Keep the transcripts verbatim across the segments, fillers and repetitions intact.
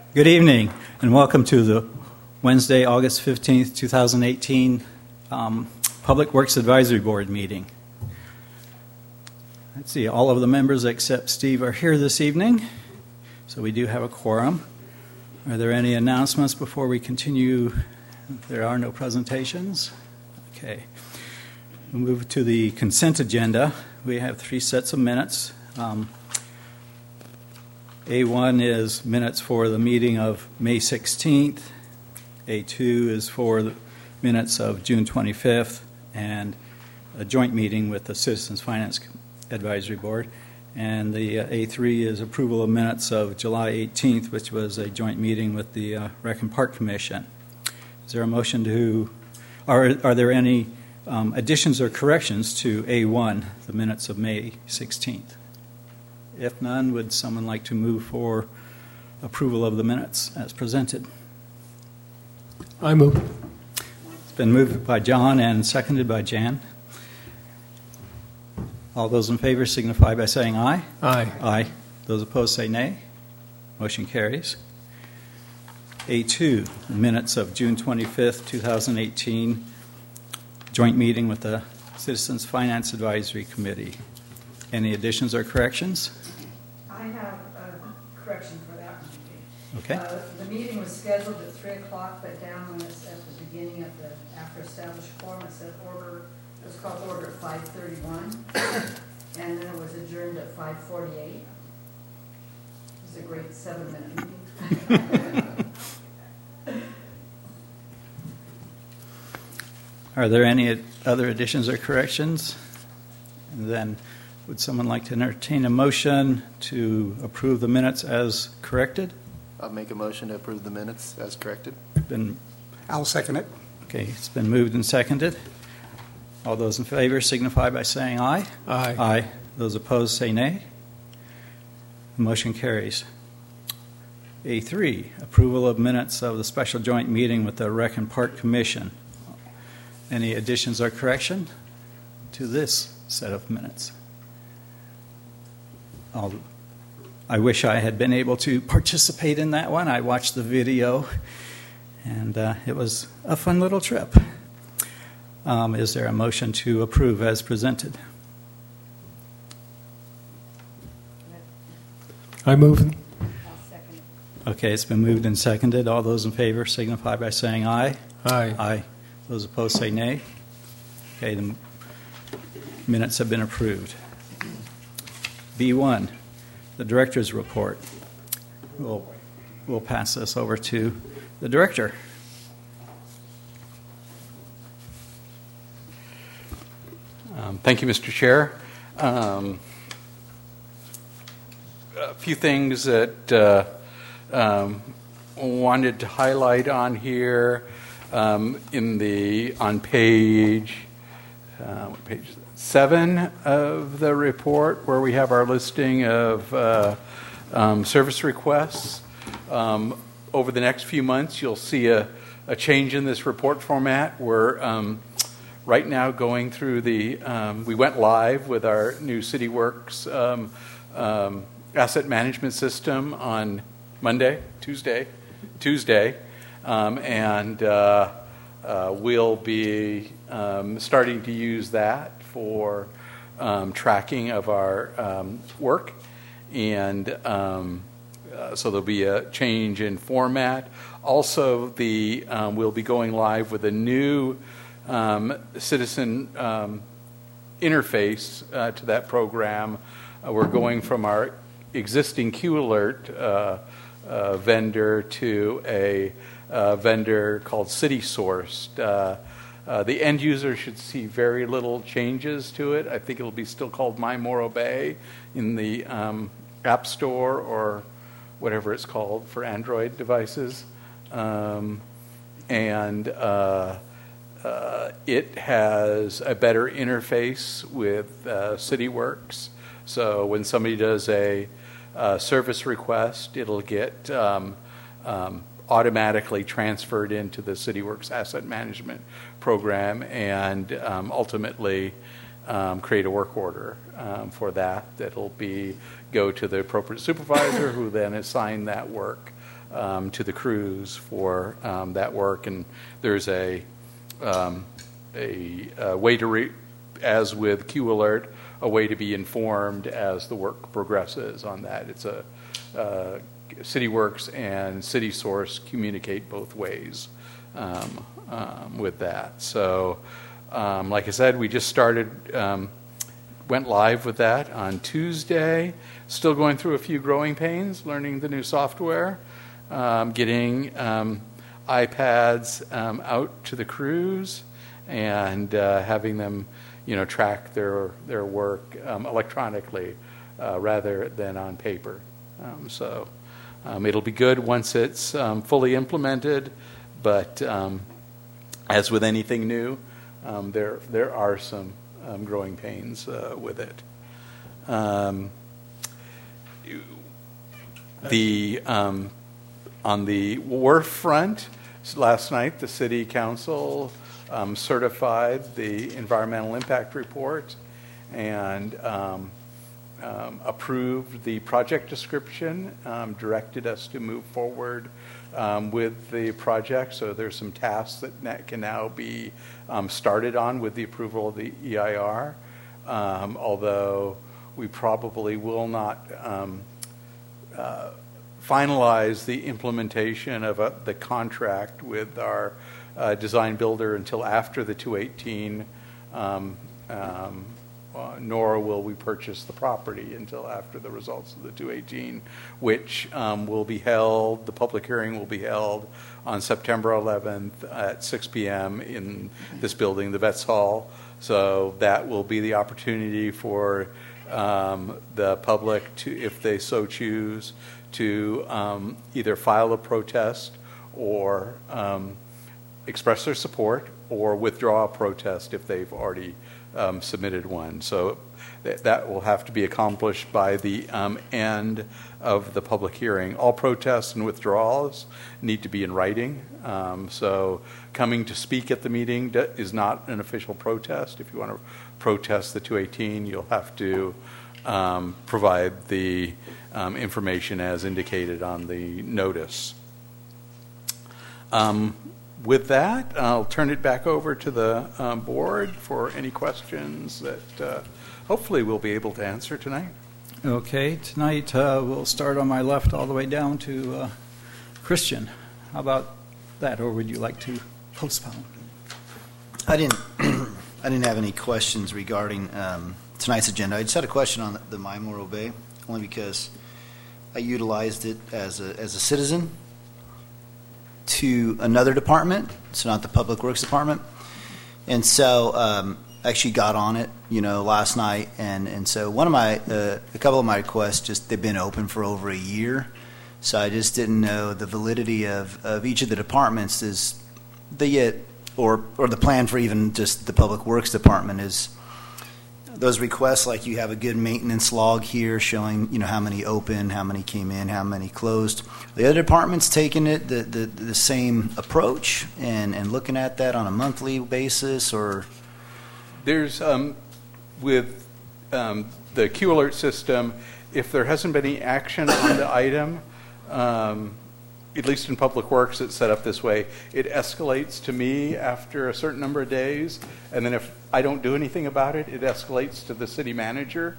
Good evening, and welcome to the Wednesday, August fifteenth, twenty eighteen um, Public Works Advisory Board meeting. Let's see, all of the members except Steve are here this evening, so we do have a quorum. Are there any announcements before we continue? There are no presentations. Okay. We'll move to the consent agenda. We have three sets of minutes. Um, A one is minutes for the meeting of May sixteenth. A two is for the minutes of June twenty-fifth, and a joint meeting with the Citizens Finance Advisory Board. And the uh, A three is approval of minutes of July eighteenth, which was a joint meeting with the uh, Rec and Park Commission. Is there a motion to, are, are there any um, additions or corrections to A one, the minutes of May sixteenth? If none, would someone like to move for approval of the minutes as presented? I move. It's been moved by John and seconded by Jan. All those in favor signify by saying aye. Aye. Aye. Those opposed say nay. Motion carries. A two, minutes of June twenty-fifth, twenty eighteen, joint meeting with the Citizens Finance Advisory Committee. Any additions or corrections? I have a correction for that one. Okay. Uh, the meeting was scheduled at three o'clock, but down when it's at the beginning of the after established quorum, it said order. It was called order at five thirty-one, and then it was adjourned at five forty-eight. It was a great seven-minute meeting. Are there any other additions or corrections? And then, would someone like to entertain a motion to approve the minutes as corrected? I'll make a motion to approve the minutes as corrected. Been, I'll second it. okay, it's been moved and seconded. All those in favor signify by saying aye. Aye. Aye. Those opposed say nay. The motion carries. A three, approval of minutes of the special joint meeting with the Rec and Park Commission. Any additions or correction to this set of minutes? I'll, I wish I had been able to participate in that one. I watched the video, and uh, it was a fun little trip. Um, is there a motion to approve as presented? I move. I'll second it. Okay, it's been moved and seconded. All those in favor signify by saying aye. Aye. Aye. Those opposed say nay. Okay, the minutes have been approved. B one, the director's report. We'll, we'll pass this over to the director. Um, thank you, Mister Chair. Um, a few things that uh, um, wanted to highlight on here. Um, in the on page uh, what page is that? seven of the report, where we have our listing of uh, um, service requests. Um, over the next few months, you'll see a, a change in this report format. We're um, right now going through the. Um, we went live with our new CityWorks um, um, asset management system on Monday, Tuesday, Tuesday. Um, and uh, uh, we'll be um, starting to use that for um, tracking of our um, work. And um, uh, so there'll be a change in format. Also, the um, we'll be going live with a new um, citizen um, interface uh, to that program. Uh, we're going from our existing Q-Alert uh, uh, vendor to a Uh, vendor called CitySource. Uh, uh, the end user should see very little changes to it. I think it'll be still called My Morro Bay in the um, App Store or whatever it's called for Android devices. Um, and uh, uh, it has a better interface with uh, CityWorks. So when somebody does a uh, service request, it'll get um, um, automatically transferred into the CityWorks asset management program and um, ultimately um, create a work order um, for that. That'll be go to the appropriate supervisor who then assign that work um, to the crews for um, that work. And there's a um, a, a way to, re- as with Q Alert, a way to be informed as the work progresses on that. It's a uh, CityWorks and CitySource communicate both ways um, um, with that. So, um, like I said, we just started, um, went live with that on Tuesday. Still going through a few growing pains, learning the new software, um, getting um, iPads um, out to the crews, and uh, having them, you know, track their their work um, electronically uh, rather than on paper. Um, so um, it'll be good once it's um, fully implemented, but um, as with anything new, um, there there are some um, growing pains uh, with it. Um, the um, on the wharf front, last night the City Council um, certified the environmental impact report and um, um, approved the project description, um, directed us to move forward um, with the project. So there's some tasks that na- can now be um, started on with the approval of the E I R, um, although we probably will not um, uh, finalize the implementation of a, the contract with our uh, design builder until after the two eighteen, um, um, uh, nor will we purchase the property until after the results of the two eighteen, which um, will be held, the public hearing will be held on September eleventh at six p.m. in this building, the Vets Hall. So that will be the opportunity for um, the public to, if they so choose, to um, either file a protest or um, express their support or withdraw a protest if they've already um, submitted one. So th- that will have to be accomplished by the um, end of the public hearing. All protests and withdrawals need to be in writing. Um, so coming to speak at the meeting d- is not an official protest. If you want to protest the two eighteen, you'll have to um, provide the um, information as indicated on the notice. Um, with that, I'll turn it back over to the um, board for any questions that uh, hopefully we'll be able to answer tonight. Okay, tonight uh, we'll start on my left all the way down to uh, Christian. How about that, or would you like to postpone? I didn't. I didn't have any questions regarding um, tonight's agenda. I just had a question on the, the My Memorial Bay, only because I utilized it as a as a citizen to another department, so not the Public Works Department, and so um, actually got on it, you know, last night, and and so one of my uh, a couple of my requests, just they've been open for over a year, so I just didn't know the validity of, of each of the departments is the yet or or the plan for even just the Public Works Department is those requests, like you have a good maintenance log here showing, you know, how many open, how many came in, how many closed. The other department's taking it the, the, the same approach and, and looking at that on a monthly basis, or? There's, um, with um, the Q Alert system, if there hasn't been any action on the item, um, at least in Public Works, it's set up this way. It escalates to me after a certain number of days, and then if I don't do anything about it, it escalates to the city manager.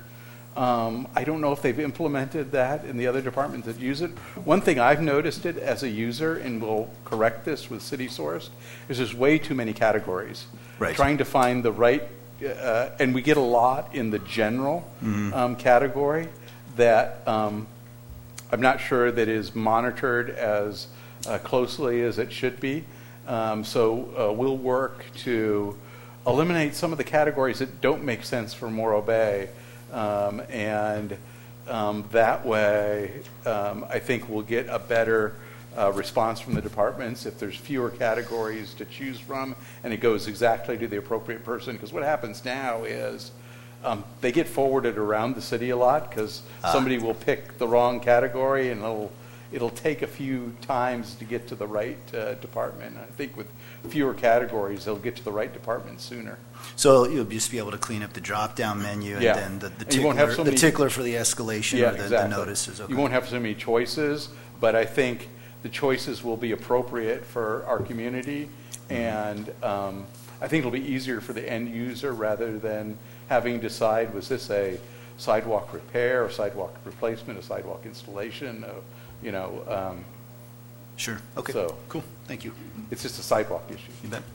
Um, I don't know if they've implemented that in the other departments that use it. One thing I've noticed it as a user, and we'll correct this with CitySource, is there's way too many categories. Right. Trying to find the right, uh, and we get a lot in the general mm-hmm. um, category that um, I'm not sure that is monitored as uh, closely as it should be. Um, so uh, we'll work to eliminate some of the categories that don't make sense for Morro Bay. Um, and um, that way, um, I think we'll get a better uh, response from the departments if there's fewer categories to choose from and it goes exactly to the appropriate person. Because what happens now is Um, they get forwarded around the city a lot because uh. somebody will pick the wrong category, and it'll it'll take a few times to get to the right uh, department. I think with fewer categories, they'll get to the right department sooner. So you'll just be able to clean up the drop-down menu, and yeah. then the, the, and you won't tickler, have so the many, tickler for the escalation yeah, or the, exactly. the notices. Okay. You won't have so many choices, but I think the choices will be appropriate for our community, and um, I think it'll be easier for the end user rather than having to decide, was this a sidewalk repair, a sidewalk replacement, a sidewalk installation, uh, you know. Um, Sure. Okay. So- Cool. Thank you. it's just a sidewalk issue. You bet.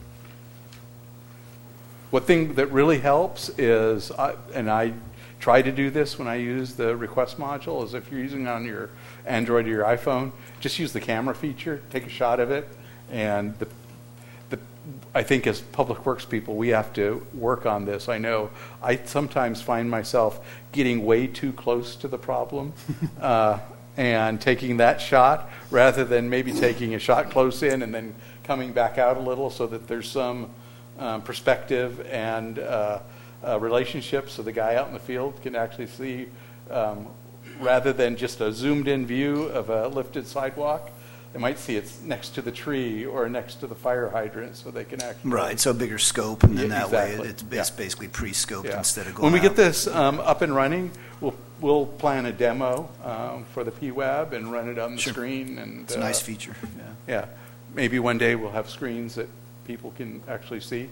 One thing that really helps is, I, and I try to do this when I use the request module, is if you're using it on your Android or your iPhone, just use the camera feature, take a shot of it, and the, the, I think as public works people, we have to work on this. I know I sometimes find myself getting way too close to the problem uh, and taking that shot rather than maybe taking a shot close in and then coming back out a little so that there's some um, perspective and uh, uh, relationship so the guy out in the field can actually see um, rather than just a zoomed in view of a lifted sidewalk. They might see it's next to the tree or next to the fire hydrant so they can actually... Right, so a bigger scope, and then Yeah, that exactly. way it's, it's Yeah. basically pre-scoped Yeah. instead of going When we out. get this um, up and running, we'll we'll plan a demo um, for the P WAB and run it on the Sure. screen. And It's a uh, nice feature. Yeah. Yeah, maybe one day we'll have screens that people can actually see.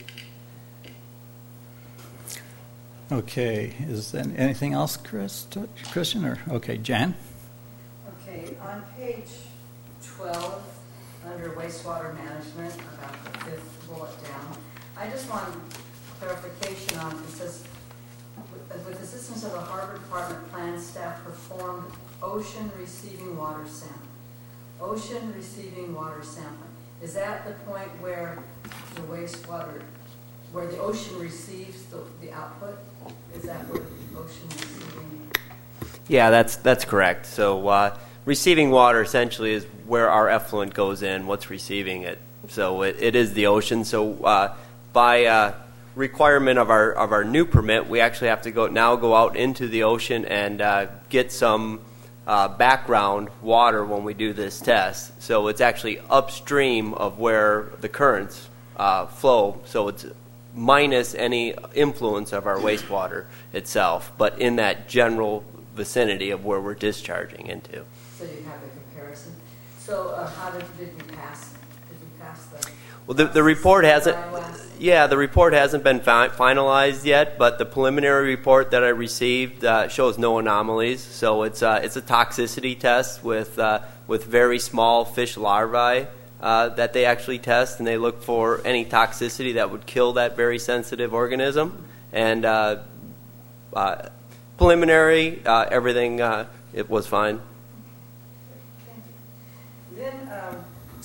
Okay, is there anything else, Chris, Christian, or, okay, Jan? Okay, on page twelve, under wastewater management, about the fifth bullet down, I just want clarification on, it says, with with assistance of the Harbor Department plan staff performed ocean receiving water sampling. Ocean receiving water sampling. Is that the point where the wastewater, where the ocean receives the, the output? Is that where the ocean receiving? Yeah, that's that's correct. So uh, receiving water essentially is where our effluent goes in, what's receiving it. So it, it is the ocean. So uh, by uh, requirement of our of our new permit, we actually have to go now go out into the ocean and uh, get some uh, background water when we do this test. So it's actually upstream of where the currents uh, flow. So it's minus any influence of our wastewater itself, but in that general vicinity of where we're discharging into. So you have a comparison. So uh, how did, did we pass? Did we pass the? Well, the, the report hasn't. Biomass? Yeah, the report hasn't been fi- finalized yet, but the preliminary report that I received uh, shows no anomalies. So it's uh, it's a toxicity test with uh, with very small fish larvae uh, that they actually test, and they look for any toxicity that would kill that very sensitive organism. And uh, uh, preliminary, uh, everything uh, it was fine. Thank you. Then, um,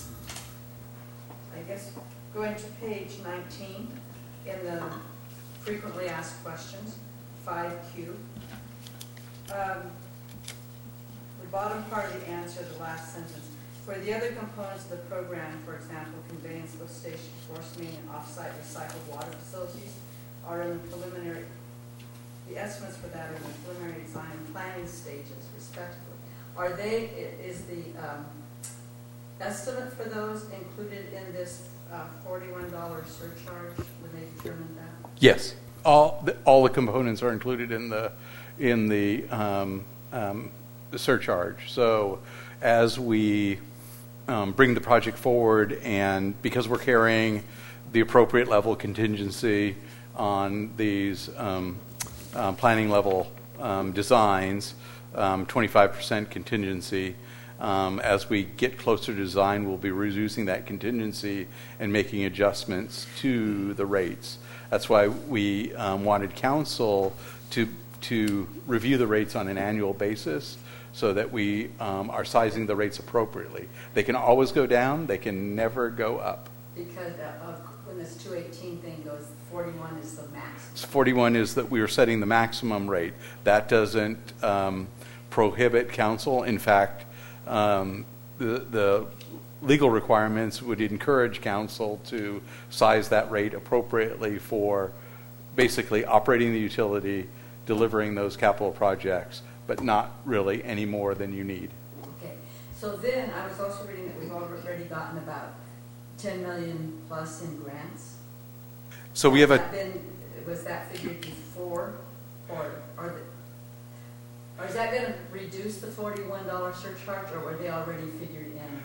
I guess, going to page nineteen, in the frequently asked questions, five Q. Um, the bottom part of the answer, the last sentence. For the other components of the program, for example, conveyance, lift station, force main, and off-site recycled water facilities, are in the preliminary, the estimates for that are in the preliminary design and planning stages, respectively. Are they, i- is the um, estimate for those included in this uh, forty-one dollar surcharge when they determined that? Yes, all the, all the components are included in the in the, um, um, the surcharge. So as we um, bring the project forward, and because we're carrying the appropriate level of contingency on these um, uh, planning level um, designs, um, twenty-five percent contingency. Um, as we get closer to design, we'll be reducing that contingency and making adjustments to the rates. That's why we um, wanted council to to review the rates on an annual basis, so that we um, are sizing the rates appropriately. They can always go down; they can never go up. Because uh, uh, when this two eighteen thing goes, forty-one is the max. forty-one is that we are setting the maximum rate. That doesn't um, prohibit council. In fact, um, the, the legal requirements would encourage council to size that rate appropriately for basically operating the utility, delivering those capital projects, but not really any more than you need. Okay, so then I was also reading that we've already gotten about ten million plus in grants. So we have Has a that been, was that figured before, or, or, the, or is that going to reduce the forty-one dollar surcharge, or were they already figured in?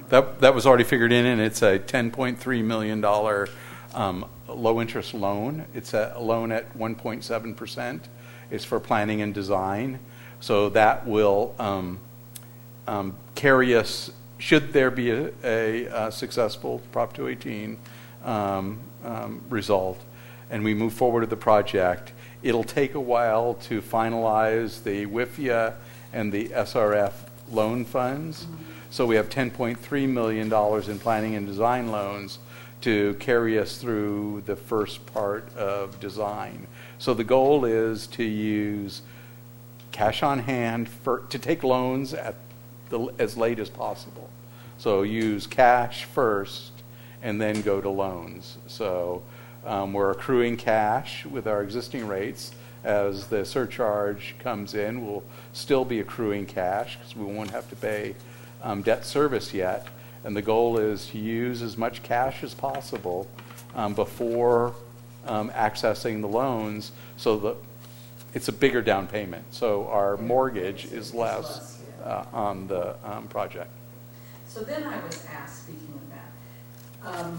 That that was already figured in, and it's a ten point three million dollars um, low-interest loan. It's a loan at one point seven percent. It's for planning and design. So that will um, um, carry us, should there be a, a, a successful Prop two eighteen um, um, result, and we move forward with the project, it'll take a while to finalize the W I F I A and the S R F loan funds. So we have ten point three million dollars in planning and design loans to carry us through the first part of design. So the goal is to use cash on hand for, to take loans at the, as late as possible. So use cash first and then go to loans. So um, we're accruing cash with our existing rates. As the surcharge comes in, we'll still be accruing cash because we won't have to pay um, debt service yet. And the goal is to use as much cash as possible um, before um, accessing the loans, so that it's a bigger down payment. So our mortgage is less uh, on the um, project. So then I was asked, speaking of that, um,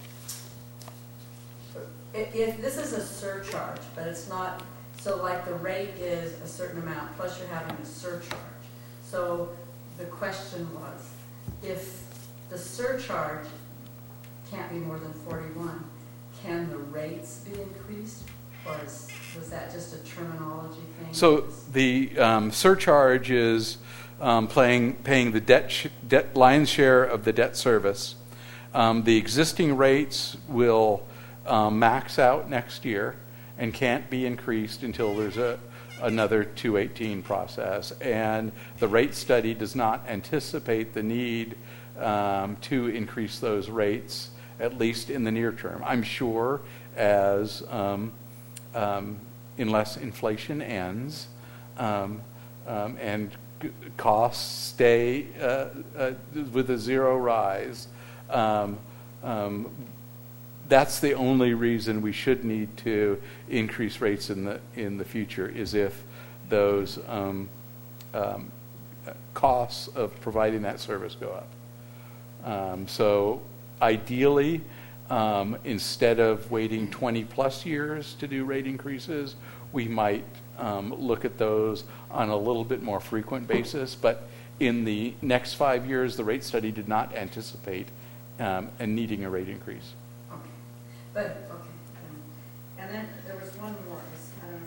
if, if this is a surcharge, but it's not, so like the rate is a certain amount, plus you're having a surcharge. So the question was, if the surcharge can't be more than forty-one, can the rates be increased? Or is, was that just a terminology thing? So the um, surcharge is um, playing, paying the debt, sh- debt lion's share of the debt service. Um, the existing rates will um, max out next year and can't be increased until there's a, another two eighteen process. And the rate study does not anticipate the need um, to increase those rates, at least in the near term. I'm sure as um, um, unless inflation ends um, um, and g- costs stay uh, uh, with a zero rise, um, um, that's the only reason we should need to increase rates in the in the future, is if those um, um, costs of providing that service go up. Um, so ideally, um, instead of waiting twenty plus years to do rate increases, we might um, look at those on a little bit more frequent basis. But in the next five years, the rate study did not anticipate um, and needing a rate increase. Okay, but, okay. um, And then there was one more, I don't know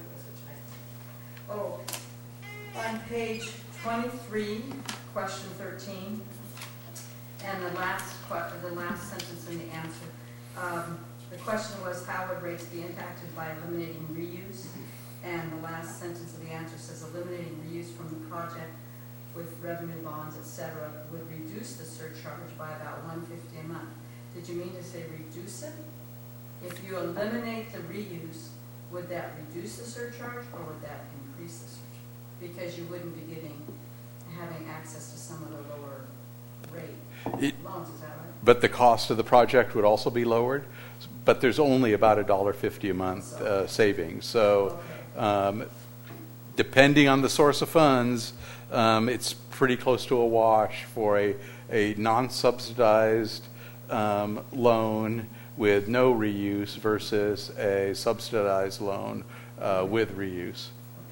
if it was a typo. Oh, on page twenty-three, question thirteen, and the last que- the last sentence in the answer. Um, the question was, how would rates be impacted by eliminating reuse? And the last sentence of the answer says, eliminating reuse from the project with revenue bonds, et cetera, would reduce the surcharge by about one hundred fifty dollars a month. Did you mean to say reduce it? If you eliminate the reuse, would that reduce the surcharge, or would that increase the surcharge? Because you wouldn't be getting, having access to some of the lower rate It, loans, is that right? But the cost of the project would also be lowered. But there's only about one dollar fifty a month uh, savings. So um, depending on the source of funds, um, it's pretty close to a wash for a, a non-subsidized um, loan with no reuse versus a subsidized loan uh, with reuse.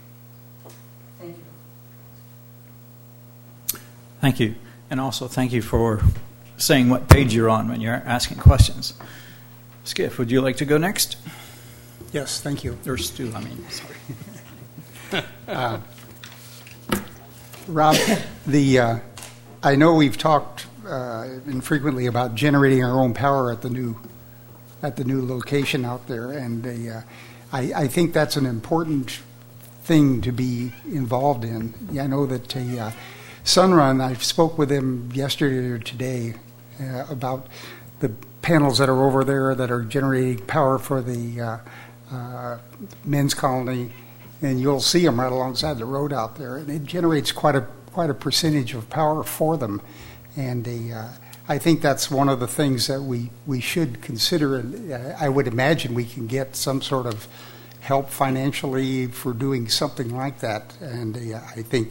Thank you. Thank you. And also thank you for saying what page you're on when you're asking questions. Skiff, would you like to go next? Yes, thank you. Or Stu, I mean, sorry. Uh, Rob, the uh, I know we've talked uh, infrequently about generating our own power at the new at the new location out there, and the, uh, I, I think that's an important thing to be involved in. I know that uh, Sunrun, I spoke with them yesterday or today uh, about the panels that are over there that are generating power for the uh, uh, men's colony, and you'll see them right alongside the road out there, and it generates quite a quite a percentage of power for them, and the, uh, I think that's one of the things that we, we should consider, and I would imagine we can get some sort of help financially for doing something like that, and uh, I think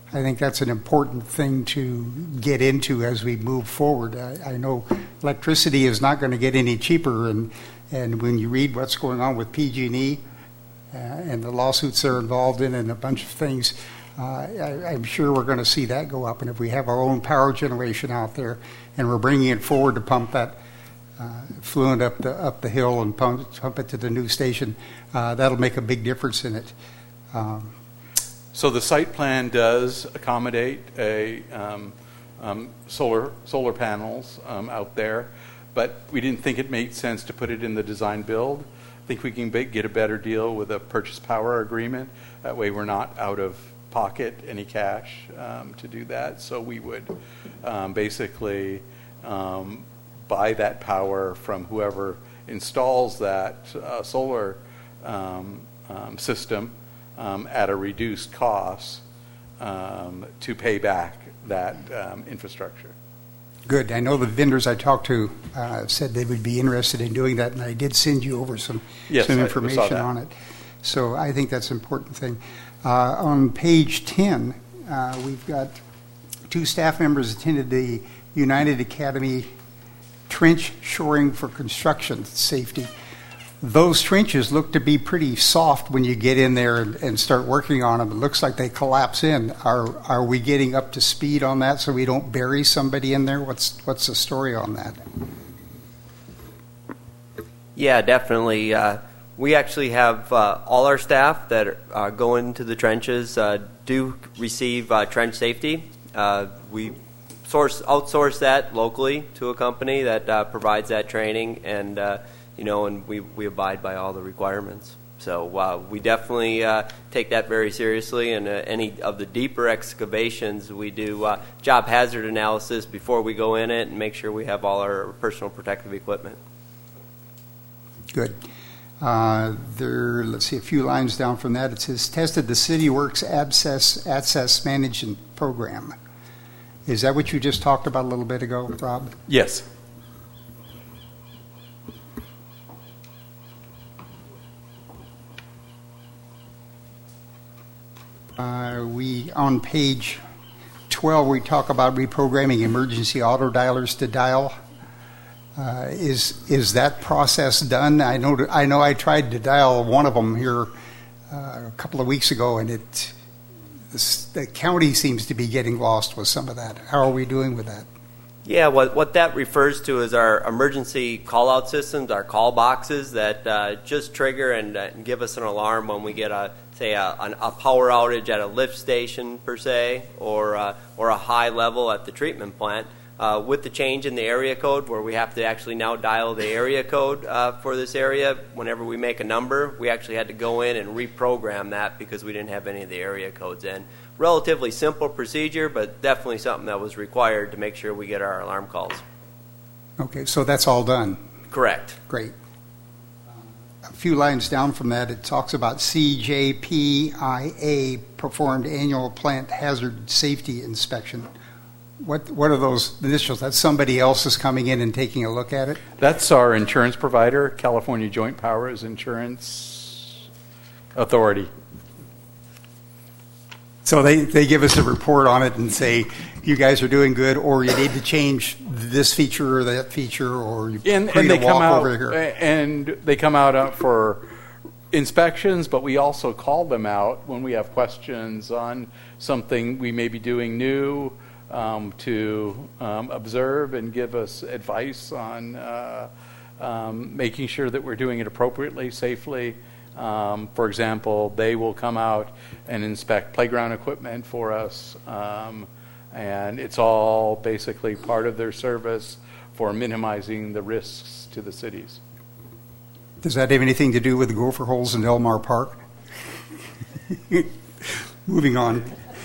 I think that's an important thing to get into as we move forward. I, I know electricity is not going to get any cheaper, and, and when you read what's going on with P G and E uh, and the lawsuits they're involved in and a bunch of things, uh, I, I'm sure we're going to see that go up. And if we have our own power generation out there and we're bringing it forward to pump that uh, fluent up the, up the hill and pump, pump it to the new station, uh, that'll make a big difference in it. Um, So the site plan does accommodate a um, um, solar solar panels um, out there, but we didn't think it made sense to put it in the design build. I think we can be, get a better deal with a purchase power agreement. That way we're not out of pocket any cash um, to do that. So we would um, basically um, buy that power from whoever installs that uh, solar um, um, system Um, at a reduced cost um, to pay back that um, infrastructure. Good. I know the vendors I talked to uh, said they would be interested in doing that, and I did send you over some, yes, some I- I information saw that. on it. So I think that's an important thing. Uh, on page ten, uh, we've got two staff members attended the United Academy trench shoring for construction safety. Those trenches look to be pretty soft when you get in there and, and start working on them. It looks like they collapse in. Are are we getting up to speed on that so we don't bury somebody in there? What's what's the story on that? Yeah, definitely. Uh, we actually have uh, all our staff that uh, go into the trenches uh, do receive uh, trench safety. Uh, we source outsource that locally to a company that uh, provides that training, and uh, you know, and we, we abide by all the requirements. So uh, we definitely uh, take that very seriously, and uh, any of the deeper excavations, we do uh, job hazard analysis before we go in it and make sure we have all our personal protective equipment. Good. Uh, there, let's see, a few lines down from that. It says, tested the City Works Abscess, Access Management Program. Is that what you just talked about a little bit ago, Rob? Yes. Uh, we, on page twelve, we talk about reprogramming emergency auto dialers to dial. Uh, is is that process done? I know I know I tried to dial one of them here uh, a couple of weeks ago, and it this, the county seems to be getting lost with some of that. How are we doing with that? Yeah, what what that refers to is our emergency call-out systems, our call boxes that uh, just trigger and, uh, and give us an alarm when we get a say a, a power outage at a lift station per se, or uh, or a high level at the treatment plant. Uh, with the change in the area code, where we have to actually now dial the area code uh, for this area, whenever we make a number, we actually had to go in and reprogram that because we didn't have any of the area codes in. Relatively simple procedure, but definitely something that was required to make sure we get our alarm calls. Okay, so that's all done. Correct. Great. A few lines down from that, it talks about C J P I A performed annual plant hazard safety inspection. What what are those initials? That's somebody else is coming in and taking a look at it? That's our insurance provider, California Joint Powers Insurance Authority. So they, they give us a report on it and say, you guys are doing good, or you need to change this feature or that feature, or you And, create and they a walk come out over here. and they come out uh, for inspections, but we also call them out when we have questions on something we may be doing new, um, to um, observe and give us advice on uh, um, making sure that we're doing it appropriately, safely. Um, for example, they will come out and inspect playground equipment for us, um, and it's all basically part of their service for minimizing the risks to the cities. Does that have anything to do with the gopher holes in Elmar Park? Moving on.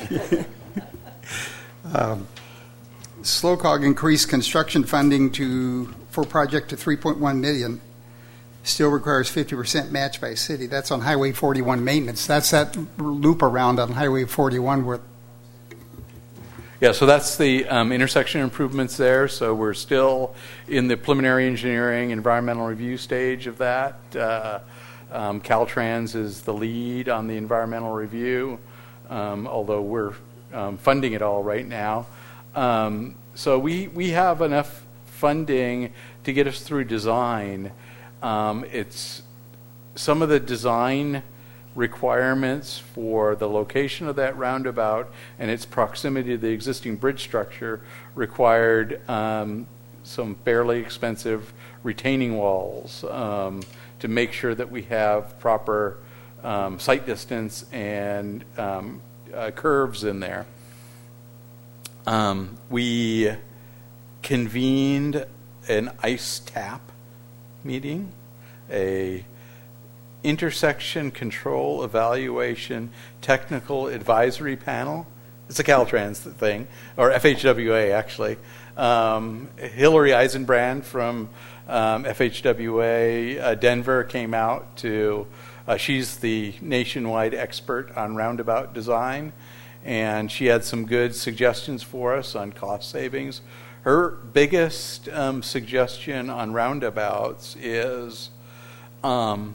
um, SLOCOG increased construction funding to for project to three point one million dollars. Still requires fifty percent match by city. That's on Highway forty-one maintenance. That's that loop around on Highway forty-one where. Yeah, so that's the um, intersection improvements there. So we're still in the preliminary engineering, environmental review stage of that. Uh, um, Caltrans is the lead on the environmental review, um, although we're um, funding it all right now. Um, so we, we have enough funding to get us through design. Um, it's some of the design requirements for the location of that roundabout and its proximity to the existing bridge structure required um, some fairly expensive retaining walls um, to make sure that we have proper um, sight distance and um, uh, curves in there. Um, we convened an ICE TAP meeting, a intersection control evaluation technical advisory panel. It's a Caltrans thing, or F H W A actually. Um, Hillary Eisenbrand from um, F H W A uh, Denver came out to, uh, she's the nationwide expert on roundabout design, and she had some good suggestions for us on cost savings. Her biggest um, suggestion on roundabouts is um,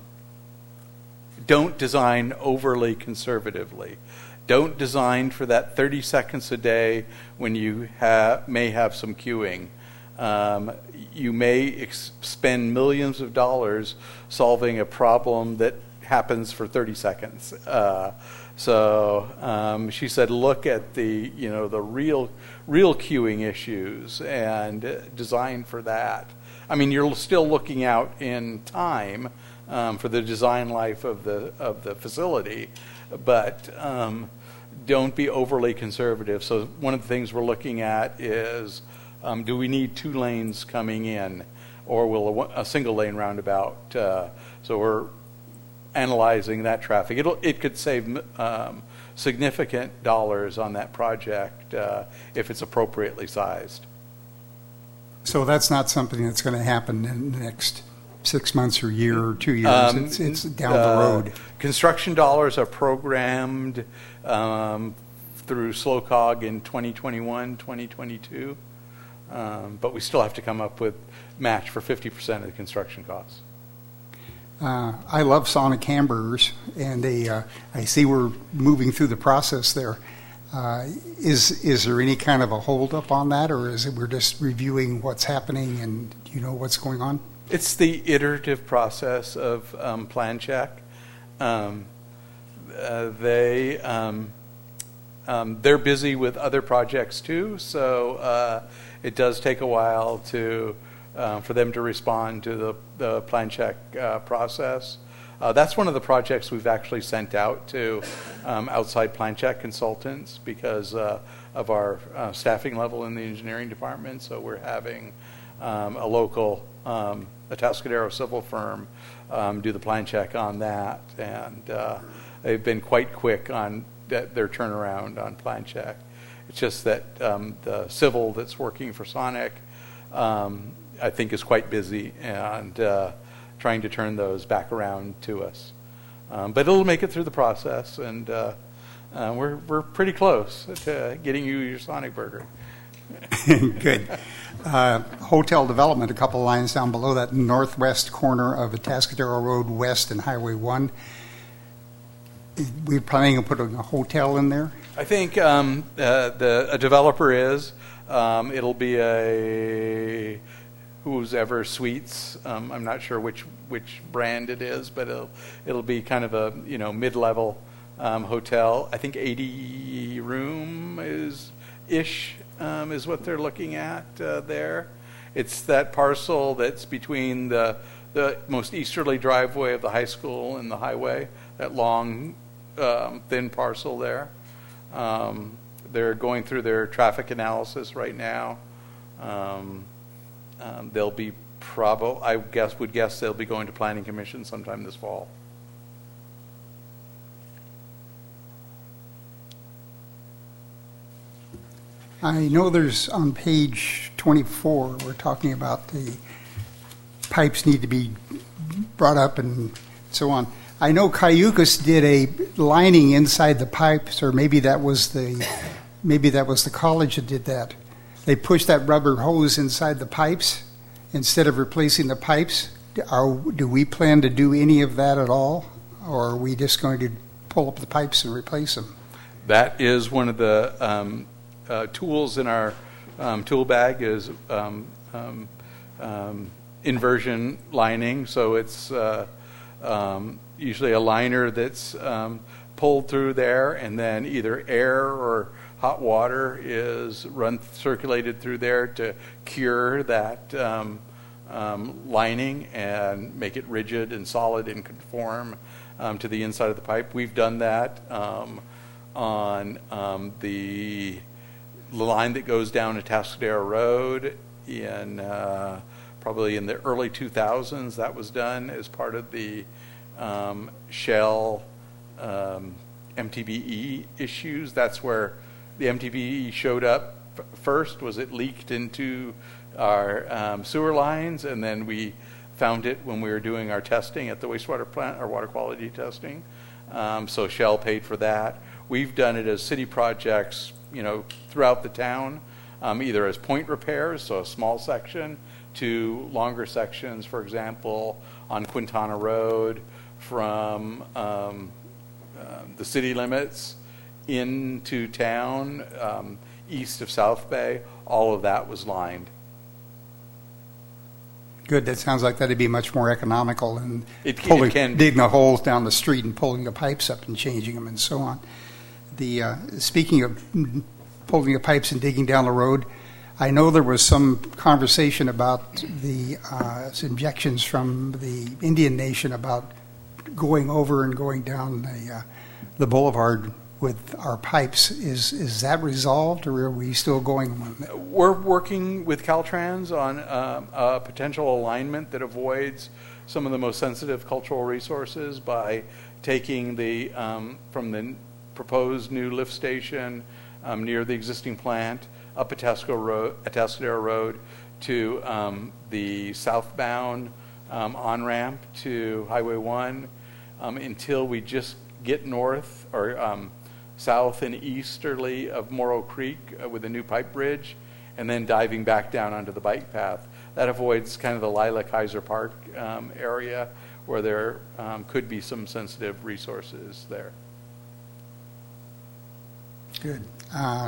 don't design overly conservatively. Don't design for that thirty seconds a day when you ha- may have some queuing. Um, you may ex- spend millions of dollars solving a problem that happens for thirty seconds. Uh, so um, she said, look at the you know the real real queuing issues and uh, design for that. I mean, you're still looking out in time um, for the design life of the of the facility, but um, don't be overly conservative. So one of the things we're looking at is, um, do we need two lanes coming in, or will a, a single lane roundabout? Uh, so we're analyzing that traffic. It'll it could save um, significant dollars on that project uh, if it's appropriately sized. So that's not something that's going to happen in the next six months or year or two years. Um, it's, it's down uh, the road. Construction dollars are programmed um, through SLOCOG in twenty twenty-one, twenty twenty-two, um, but we still have to come up with match for fifty percent of the construction costs. Uh, I love sonic hamburgers, and they, uh, I see we're moving through the process there. Uh, is is there any kind of a holdup on that, or is it we're just reviewing what's happening and you know what's going on? It's the iterative process of um, plan check. Um, uh, they um, um, they're busy with other projects too, so uh, it does take a while to. Uh, for them to respond to the, the plan check uh, process. Uh, that's one of the projects we've actually sent out to um, outside plan check consultants because uh, of our uh, staffing level in the engineering department. So we're having um, a local um, Atascadero civil firm um, do the plan check on that. And uh, they've been quite quick on that, their turnaround on plan check. It's just that um, the civil that's working for Sonic um, I think is quite busy and uh, trying to turn those back around to us. Um, but it'll make it through the process, and uh, uh, we're we're pretty close to getting you your Sonic Burger. Good. Uh, hotel development, a couple lines down below that northwest corner of Atascadero Road West and Highway one. We're planning on putting a hotel in there? I think um, uh, the a developer is. Um, it'll be a Who's Ever Suites. Um, I'm not sure which which brand it is, but it'll it'll be kind of a you know mid-level um, hotel. I think eighty room is ish um, is what they're looking at uh, there. It's that parcel that's between the the most easterly driveway of the high school and the highway. That long, um, thin parcel there. Um, they're going through their traffic analysis right now. Um, Um, they'll be probo. I guess would guess they'll be going to Planning Commission sometime this fall. I know there's on page twenty-four. We're talking about the pipes need to be brought up and so on. I know Cayucas did a lining inside the pipes, or maybe that was the maybe that was the college that did that. They pushed that rubber hose inside the pipes instead of replacing the pipes. Are, do we plan to do any of that at all, or are we just going to pull up the pipes and replace them? that is one of the um, uh, tools in our um, tool bag is um, um, um, inversion lining. So it's uh, um, usually a liner that's um, pulled through there, and then either air or hot water is run circulated through there to cure that um, um, lining and make it rigid and solid and conform um, to the inside of the pipe. We've done that um, on um, the line that goes down Atascadero Road in uh, probably in the early two thousands. That was done as part of the um, Shell um, M T B E issues. That's where the M T B E showed up first. Was it leaked into our um, sewer lines, and then we found it when we were doing our testing at the wastewater plant, our water quality testing. Um, so Shell paid for that. We've done it as city projects, you know, throughout the town, um, either as point repairs, so a small section, to longer sections. For example, on Quintana Road, from um, uh, the city limits into town, um, east of South Bay, all of that was lined. Good. That sounds like that'd be much more economical than It, pulling, it can digging the holes down the street and pulling the pipes up and changing them and so on. The uh, speaking of pulling the pipes and digging down the road, I know there was some conversation about the uh, objections from the Indian Nation about going over and going down the uh, the boulevard with our pipes. Is is that resolved, or are we still going on that? We're working with Caltrans on um, a potential alignment that avoids some of the most sensitive cultural resources by taking the um, from the proposed new lift station um, near the existing plant up Atascadero Road, Atascadero Road to um, the southbound um, on-ramp to Highway one um, until we just get north or um, south and easterly of Morrow Creek uh, with a new pipe bridge, and then diving back down onto the bike path. That avoids kind of the Lila Kaiser Park um, area where there um, could be some sensitive resources there. Good. Uh,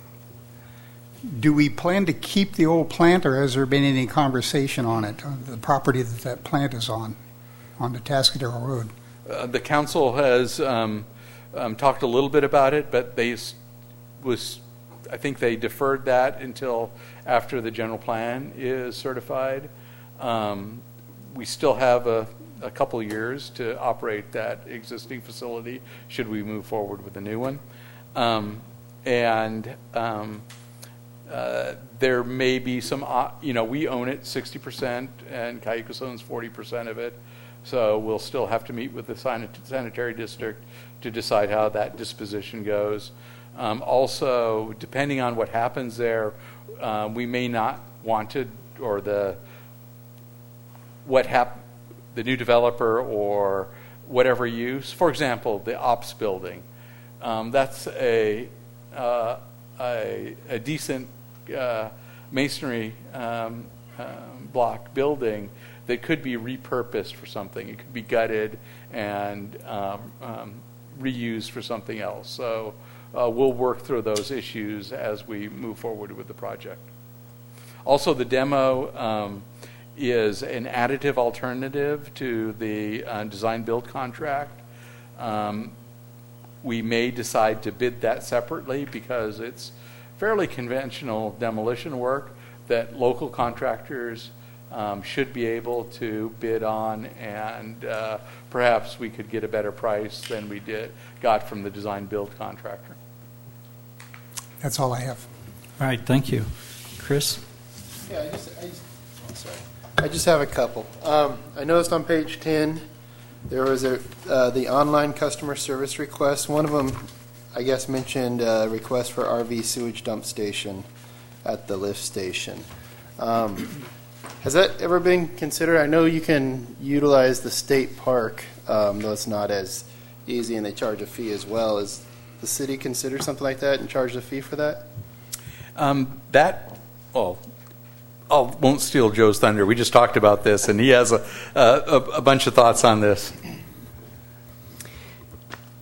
do we plan to keep the old plant, or has there been any conversation on it, on the property that that plant is on, on the Atascadero Road? Uh, the council has um, um, talked a little bit about it, but they s- was, I think they deferred that until after the general plan is certified. Um, we still have a, a couple years to operate that existing facility should we move forward with a new one. Um, and um, uh, there may be some, uh, you know, we own it sixty percent and Cayucos owns forty percent of it. So we'll still have to meet with the sanit- sanitary district to decide how that disposition goes. Um, also, depending on what happens there, uh, we may not want to, or the what hap- the new developer or whatever use. For example, the ops building. Um, that's a, uh, a a decent uh, masonry um, um, block building that could be repurposed for something. It could be gutted and um, um, reused for something else. So uh, we'll work through those issues as we move forward with the project. Also, the demo um, is an additive alternative to the uh, design-build contract. Um, we may decide to bid that separately because it's fairly conventional demolition work that local contractors Um, should be able to bid on, and uh, perhaps we could get a better price than we did got from the design build contractor. That's all I have. All right, thank you. Chris? Yeah, I just, I just, I'm sorry. I just have a couple. Um, I noticed on page ten, there was a, uh, the online customer service request. One of them, I guess, mentioned a request for R V sewage dump station at the lift station. Um, Has that ever been considered? I know you can utilize the state park, um, though it's not as easy, and they charge a fee as well. Is the city consider something like that and charge a fee for that? Um, that, oh, I won't steal Joe's thunder. We just talked about this, and he has a, a, a bunch of thoughts on this.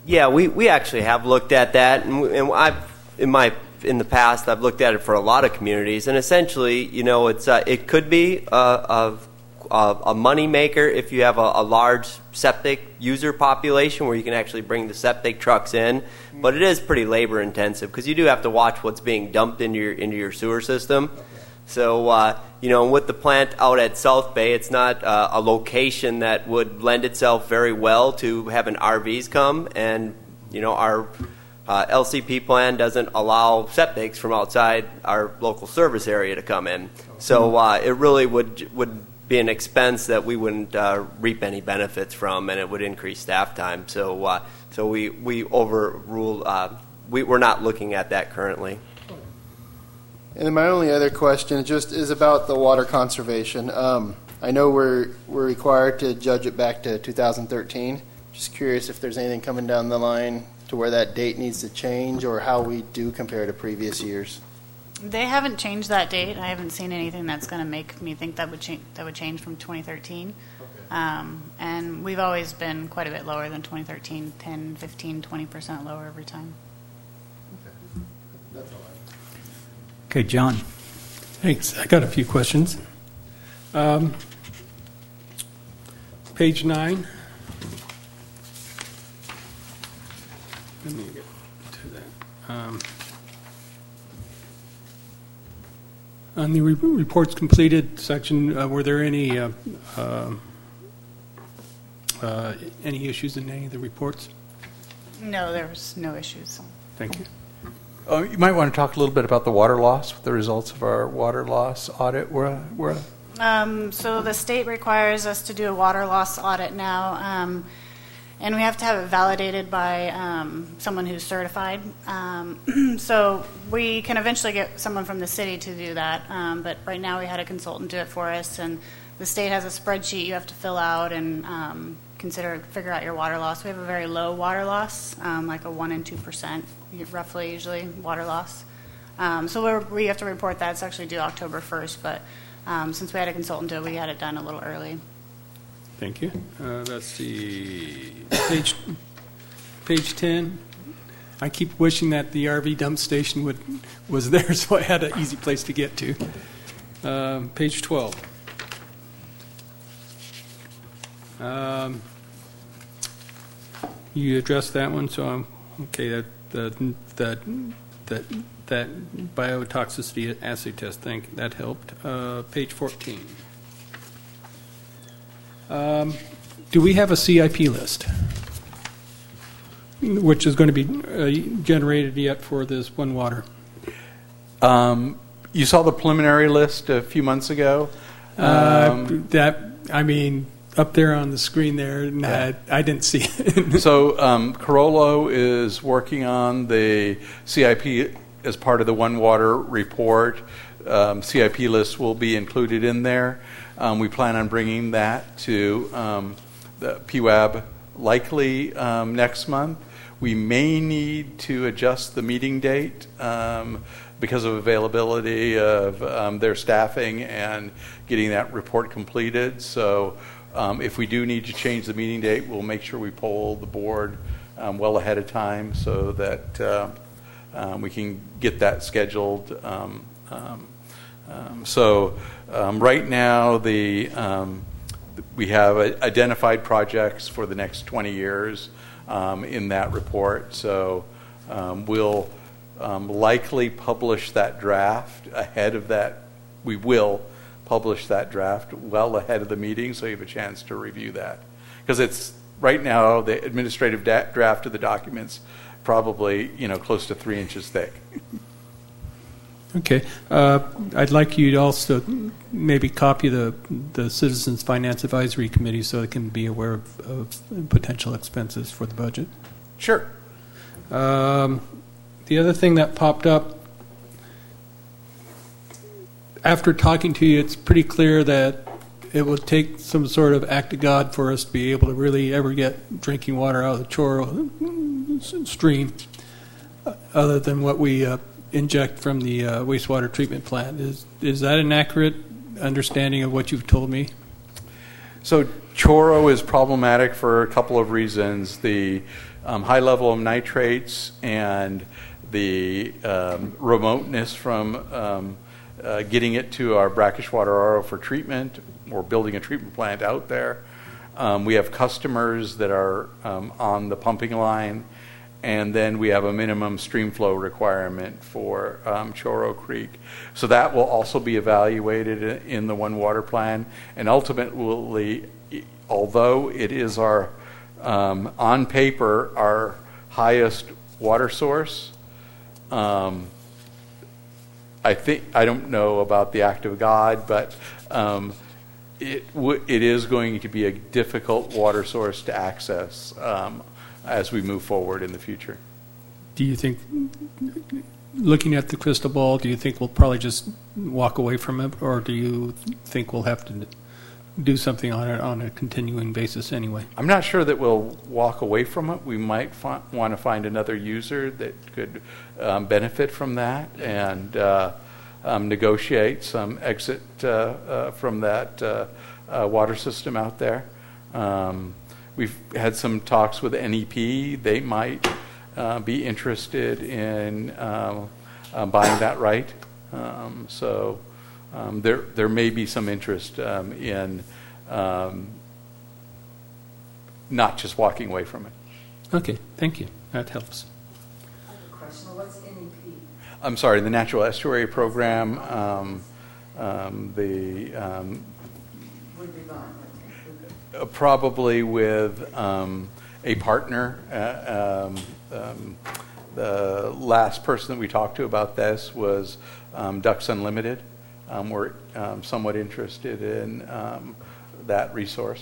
Yeah, we, we actually have looked at that, and, we, and I've in my in the past I've looked at it for a lot of communities, and essentially, you know, it's uh, it could be a, a, a money maker if you have a, a large septic user population where you can actually bring the septic trucks in, but it is pretty labor intensive because you do have to watch what's being dumped into your into your sewer system. So, uh, you know, with the plant out at South Bay, it's not uh, a location that would lend itself very well to having R Vs come. And, you know, our uh, L C P plan doesn't allow septics from outside our local service area to come in. So uh, it really would would be an expense that we wouldn't uh, reap any benefits from, and it would increase staff time. So, uh, so we, we overrule, uh, we, we're not looking at that currently. And then my only other question just is about the water conservation. Um, I know we're we're required to judge it back to two thousand thirteen. Just curious if there's anything coming down the line to where that date needs to change, or how we do compare to previous years. They haven't changed that date. I haven't seen anything that's going to make me think that would change. That would change from twenty thirteen. Okay. Um, and we've always been quite a bit lower than twenty thirteen, ten, fifteen, twenty percent lower every time. Okay. That's all. Okay, John. Thanks. I got a few questions. Um, page nine. Let me get to that. Um, on the re- reports completed section, uh, were there any uh, uh, uh, any issues in any of the reports? No, there was no issues. Thank you. Oh, you might want to talk a little bit about the water loss, what the results of our water loss audit were. were. Um, so the state requires us to do a water loss audit now, um, and we have to have it validated by um, someone who's certified. Um, so we can eventually get someone from the city to do that, um, but right now we had a consultant do it for us, and the state has a spreadsheet you have to fill out and um, consider, figure out your water loss. We have a very low water loss, um, like a one and two percent, roughly usually water loss. Um, so we're, we have to report that. It's actually due October first, but um, since we had a consultant do it, we had it done a little early. Thank you. Uh, that's the page page ten. I keep wishing that the R V dump station would was there, so I had an easy place to get to. Uh, page twelve. Um, you addressed that one, so I'm okay. That that that that that biotoxicity assay test. Thank that helped. Uh, page fourteen. Um, do we have a C I P list, which is going to be uh, generated yet for this one water? Um, you saw the preliminary list a few months ago. Um, uh, that I mean. Up there on the screen there, and yeah. I, I didn't see it. So um, Carollo is working on the C I P as part of the One Water report. Um, C I P list will be included in there. Um, we plan on bringing that to um, the P W A B likely um, next month. We may need to adjust the meeting date um, because of availability of um, their staffing and getting that report completed. So. Um, if we do need to change the meeting date, we'll make sure we poll the board um, well ahead of time so that uh, um, we can get that scheduled. Um, um, um, so um, right now, the um, we have identified projects for the next twenty years um, in that report. So um, we'll um, likely publish that draft ahead of that. We will. Publish that draft well ahead of the meeting so you have a chance to review that. Because it's, right now, the administrative da- draft of the document's probably, you know, close to three inches thick. Okay. Uh, I'd like you to also maybe copy the, the Citizens Finance Advisory Committee so they can be aware of, of potential expenses for the budget. Sure. Um, the other thing that popped up, after talking to you, it's pretty clear that it will take some sort of act of God for us to be able to really ever get drinking water out of the Choro stream, other than what we uh, inject from the uh, wastewater treatment plant. Is is that an accurate understanding of what you've told me? So Choro is problematic for a couple of reasons. The um, high level of nitrates and the um, remoteness from um, uh, getting it to our brackish water R O for treatment or building a treatment plant out there. Um, we have customers that are um, on the pumping line, and then we have a minimum stream flow requirement for um, Choro Creek. So that will also be evaluated in the One Water Plan, and ultimately, although it is our, um, on paper, our highest water source, um, I think, I don't know about the act of God, but um, it, w- it is going to be a difficult water source to access um, as we move forward in the future. Do you think, looking at the crystal ball, do you think we'll probably just walk away from it, or do you think we'll have to do something on it on a continuing basis anyway? I'm not sure that we'll walk away from it. We might fi- want to find another user that could um, benefit from that and uh, um, negotiate some exit uh, uh, from that uh, uh, water system out there. Um, we've had some talks with N E P. They might uh, be interested in um, uh, buying that right. Um, so um, there there may be some interest um, in um, not just walking away from it. Okay, thank you. That helps. I have a question. What's N E P? I'm sorry, the Natural Estuary Program, um, um, the um, Would be gone. uh, probably with um, a partner. Uh, um, um, the last person that we talked to about this was um, Ducks Unlimited. Um, we're um, somewhat interested in um, that resource.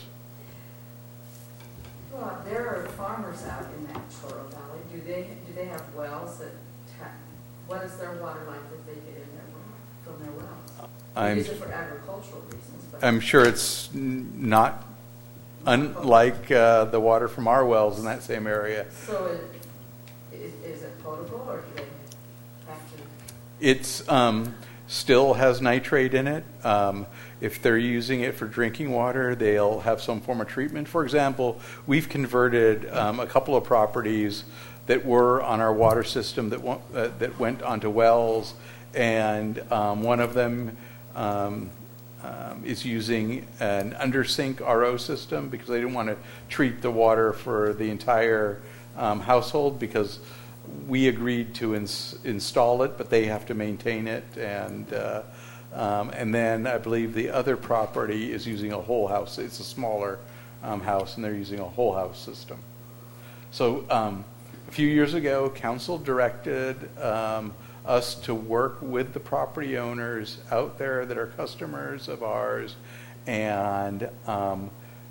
Well, there are farmers out in that Choro Valley. Do they do they have wells that? Ta- what is their water like that they get in their well, from their wells? They I'm, use it for agricultural reasons. But I'm sure it's n- not unlike uh, the water from our wells in that same area. So it, is, is it potable, or do they have to? It's um, still has nitrate in it. Um, if they're using it for drinking water, they'll have some form of treatment. For example, we've converted um, a couple of properties that were on our water system that, went, uh, that went onto wells, and um, one of them um, um, is using an undersink R O system because they didn't want to treat the water for the entire um, household, because we agreed to ins- install it, but they have to maintain it. And uh, um, and then I believe the other property is using a whole house. It's a smaller um, house, and they're using a whole house system. So um, a few years ago, council directed um, us to work with the property owners out there that are customers of ours, and um,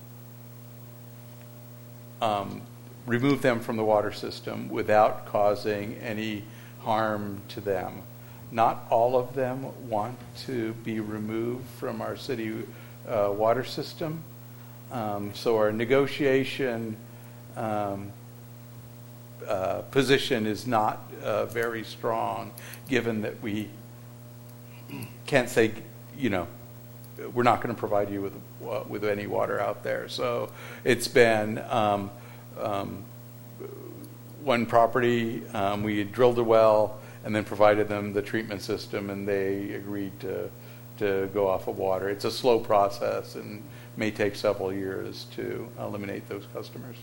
um, remove them from the water system without causing any harm to them. Not all of them want to be removed from our city uh, water system. Um, so our negotiation um, uh, position is not uh, very strong, given that we can't say, you know, we're not going to provide you with uh, with any water out there. So it's been um, um, one property, um, we drilled a well and then provided them the treatment system, and they agreed to to go off of water. It's a slow process and may take several years to eliminate those customers.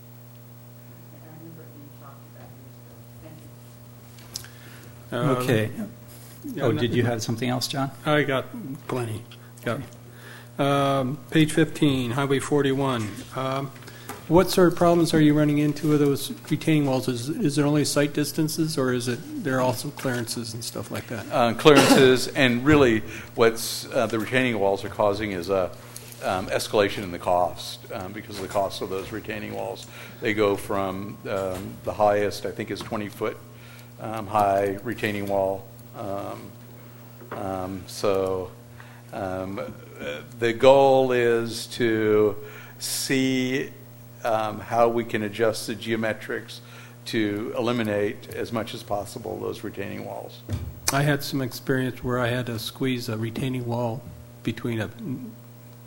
Okay. Yeah, Oh, no- did you have something else, John? I got plenty. Got um, page fifteen, Highway forty-one. Um, what sort of problems are you running into with those retaining walls? Is, is it only site distances, or is it there are also clearances and stuff like that? Uh, clearances, and really what's uh, the retaining walls are causing is a um, escalation in the cost um, because of the cost of those retaining walls. They go from um, the highest, I think, is twenty foot um, high retaining wall. Um, um, so um, uh, the goal is to see um, how we can adjust the geometrics to eliminate as much as possible those retaining walls. I had some experience where I had to squeeze a retaining wall between a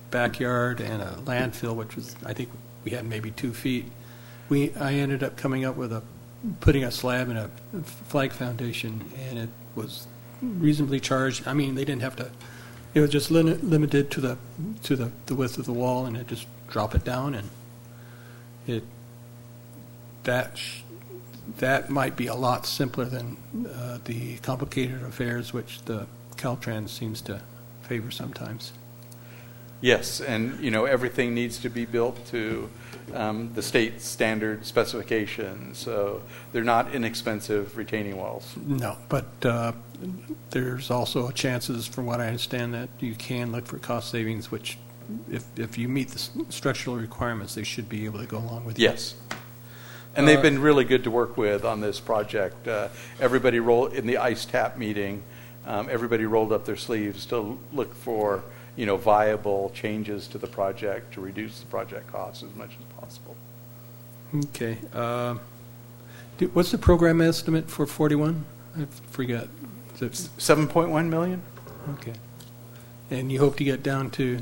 backyard and a landfill, which was, I think we had maybe two feet. We, I ended up coming up with a, putting a slab in a flag foundation, and it was reasonably charged. I mean, they didn't have to, it was just limit, limited to the, to the, the width of the wall, and it just drop it down, and it, that, sh- that might be a lot simpler than uh, the complicated affairs which the Caltrans seems to favor sometimes. Yes, and you know everything needs to be built to um, the state standard specifications, so they're not inexpensive retaining walls. No, but uh, there's also chances, from what I understand, that you can look for cost savings, which, if if you meet the s- structural requirements, they should be able to go along with. Yes, and they've been really good to work with on this project. Uh, everybody rolled in the ICE TAP meeting. Um, everybody rolled up their sleeves to look for, you know, viable changes to the project to reduce the project costs as much as possible. Okay. Uh, do, what's the program estimate for forty-one? I forgot. Is it, seven point one million? okay. And you hope to get down to?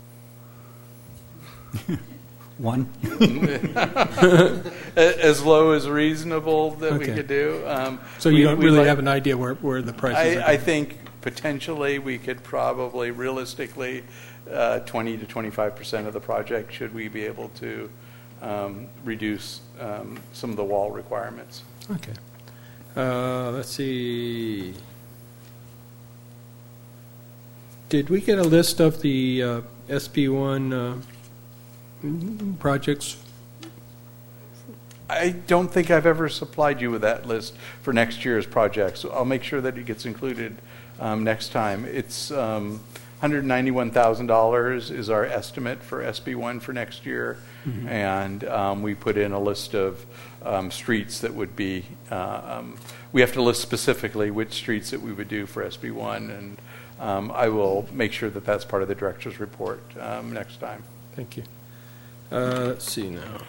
One? As low as reasonable that Okay. we could do. Um, So you we- don't we'd really like- have an idea where, where the prices are I, I think potentially we could probably realistically uh, twenty to twenty-five percent of the project should we be able to um, reduce um, some of the wall requirements. Okay. Uh, let's see. Did we get a list of the uh, S B one uh, projects? I don't think I've ever supplied you with that list for next year's projects. So I'll make sure that it gets included um, next time. It's um, one hundred ninety-one thousand dollars is our estimate for S B one for next year. Mm-hmm. And um, we put in a list of um, streets that would be, uh, um, we have to list specifically which streets that we would do for S B one. And um, I will make sure that that's part of the director's report um, next time. Thank you. Uh, let's see now.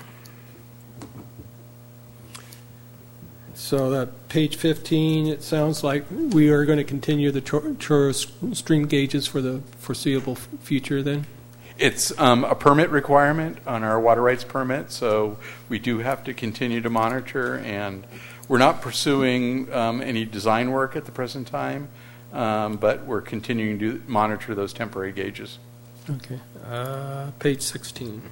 So that page fifteen, it sounds like we are going to continue the Chor- Choro stream gauges for the foreseeable f- future then? It's um, a permit requirement on our water rights permit, so we do have to continue to monitor, and we're not pursuing um, any design work at the present time, um, but we're continuing to monitor those temporary gauges. Okay. Uh, page sixteen.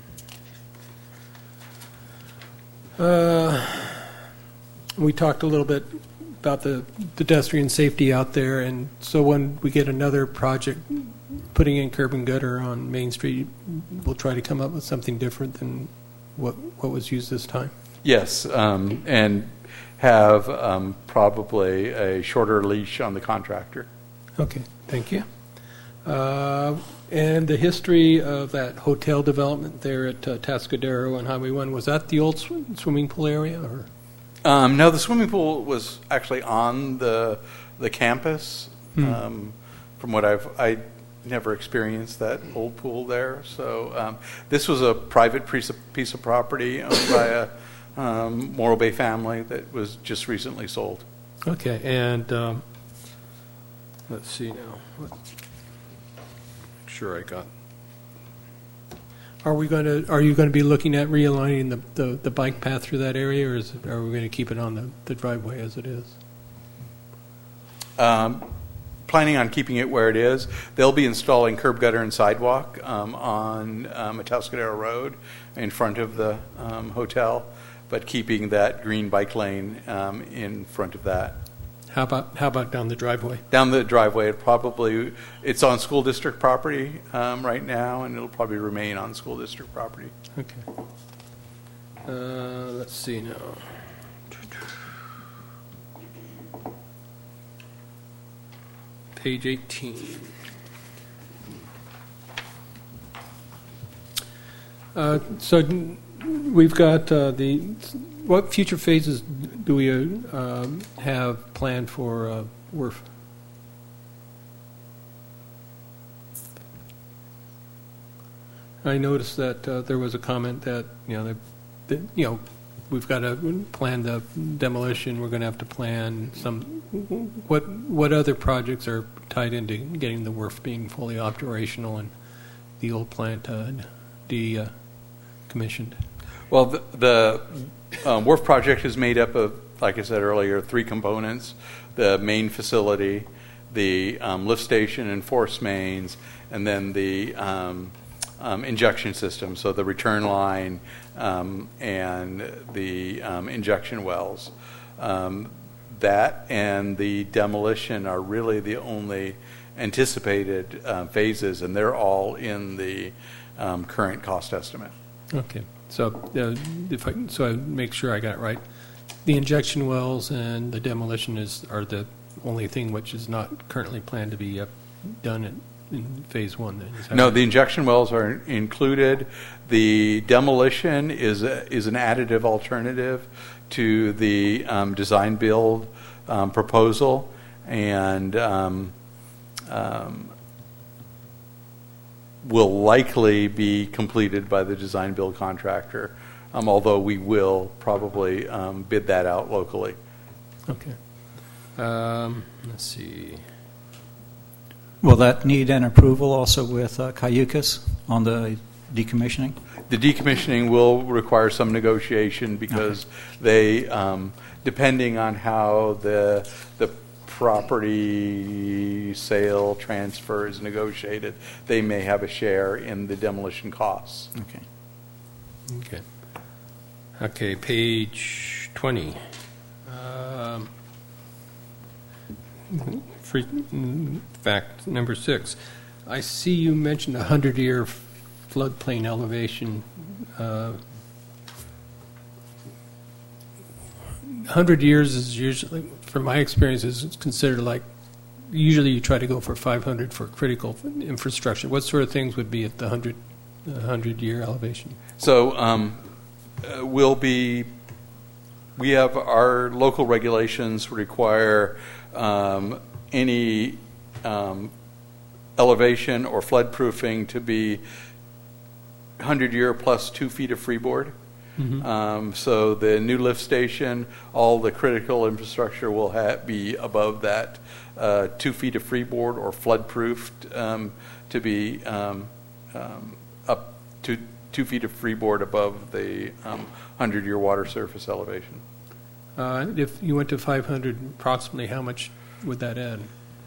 Uh, we talked a little bit about the pedestrian safety out there, and so when we get another project putting in curb and gutter on Main Street, we'll try to come up with something different than what what was used this time. Yes, um, and have um, probably a shorter leash on the contractor. Okay, thank you. Uh, and the history of that hotel development there at uh, Tascadero and Highway one, was that the old sw- swimming pool area? Or? Um, no, the swimming pool was actually on the the campus. Hmm. Um, from what I've, I never experienced that old pool there. So um, this was a private piece of, piece of property owned by a um, Morro Bay family that was just recently sold. Okay, and um, let's see now. What, make sure I got. Are we going to? Are you going to be looking at realigning the, the, the bike path through that area, or is it, are we going to keep it on the, the driveway as it is? Um, planning on keeping it where it is. They'll be installing curb gutter and sidewalk um, on um, Atascadero Road in front of the um, hotel, but keeping that green bike lane um, in front of that. How about how about down the driveway? Down the driveway, it probably, it's on school district property um, right now, and it'll probably remain on school district property. Okay. Uh, let's see now. Page eighteen. Uh, so we've got uh, the, what future phases do we uh, um, have planned for uh, W R F? I noticed that uh, there was a comment that, you know, that, that, you know, we've got to plan the demolition, we're going to have to plan some, what what other projects are tied into getting the W R F being fully operational, and the old plant uh, decommissioned? Well, the, the um, wharf project is made up of, like I said earlier, three components: the main facility, the um, lift station and force mains, and then the um, um, injection system, so the return line um, and the um, injection wells. Um, that and the demolition are really the only anticipated uh, phases, and they're all in the um, current cost estimate. Okay, so uh, if I, so I make sure I got it right. The injection wells and the demolition is are the only thing which is not currently planned to be uh, done in, in phase one. Then is that no, right? the injection wells are included. The demolition is a, is an additive alternative to the um, design build um, proposal, and um, um, will likely be completed by the design build contractor, um, although we will probably um, bid that out locally. Okay. Um, let's see. Will that need an approval also with uh, Cayucas on the decommissioning? The decommissioning will require some negotiation because Okay. they, um, depending on how the the property sale transfer is negotiated, they may have a share in the demolition costs. Okay. Okay. Okay, page twenty. Um, free, mm, fact number six. I see you mentioned a hundred-year floodplain elevation. Uh, hundred years is usually, from my experience, is considered like, usually you try to go for five hundred for critical infrastructure. What sort of things would be at the hundred, hundred-year elevation? So um, uh, we'll be, we have our local regulations require um, any um, elevation or flood proofing to be hundred-year plus two feet of freeboard. Mm-hmm. Um, so the new lift station, all the critical infrastructure will ha- be above that uh, two feet of freeboard or flood-proofed um, to be um, um, up to two feet of freeboard above the um, hundred-year water surface elevation. Uh, if you went to five hundred, approximately how much would that add?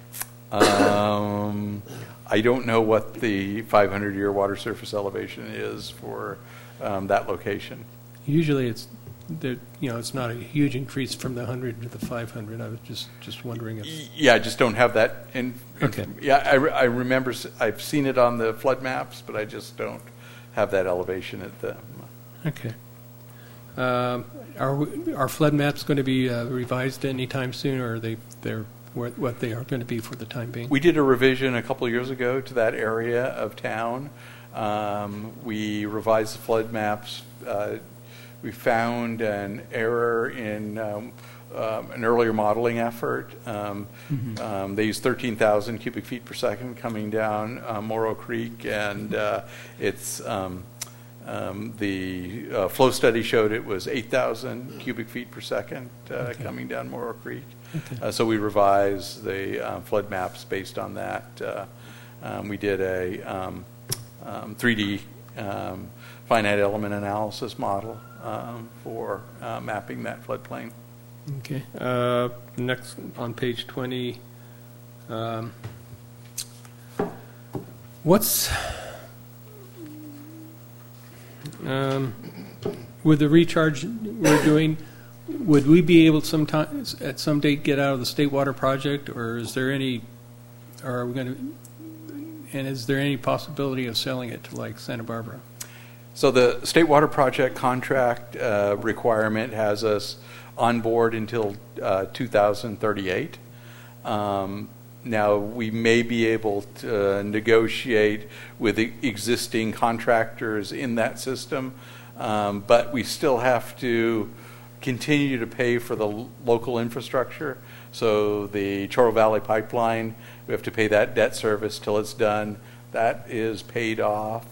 Um, I don't know what the five hundred year water surface elevation is for um, that location. Usually, it's there. You know, it's not a huge increase from the one hundred to the five hundred. I was just just wondering if. Yeah, I just don't have that. In, Okay. Yeah, I, re- I remember s- I've seen it on the flood maps, but I just don't have that elevation at the. Okay. Um, are we, are flood maps going to be uh, revised anytime soon, or are they they're what, what they are going to be for the time being? We did a revision a couple of years ago to that area of town. Um, we revised the flood maps. Uh, we found an error in um, um, an earlier modeling effort. Um, Mhm. um, they used thirteen thousand cubic feet per second coming down uh, Morrow Creek, and uh, it's um, um, the uh, flow study showed it was eight thousand cubic feet per second uh, Okay. coming down Morrow Creek. Okay. Uh, so we revised the uh, flood maps based on that. Uh, um, we did a um, um, three D um, finite element analysis model um, for uh, mapping that floodplain. Okay. Uh, next on page twenty. Um, what's um, with the recharge we're doing? Would we be able sometimes at some date get out of the state water project, or is there any? Or are we going to? And is there any possibility of selling it to like Santa Barbara? So the State Water Project contract uh, requirement has us on board until uh, two thousand thirty-eight. Um, now, we may be able to uh, negotiate with the existing contractors in that system, um, but we still have to continue to pay for the l- local infrastructure. So the Chorro Valley Pipeline, we have to pay that debt service till it's done. That is paid off.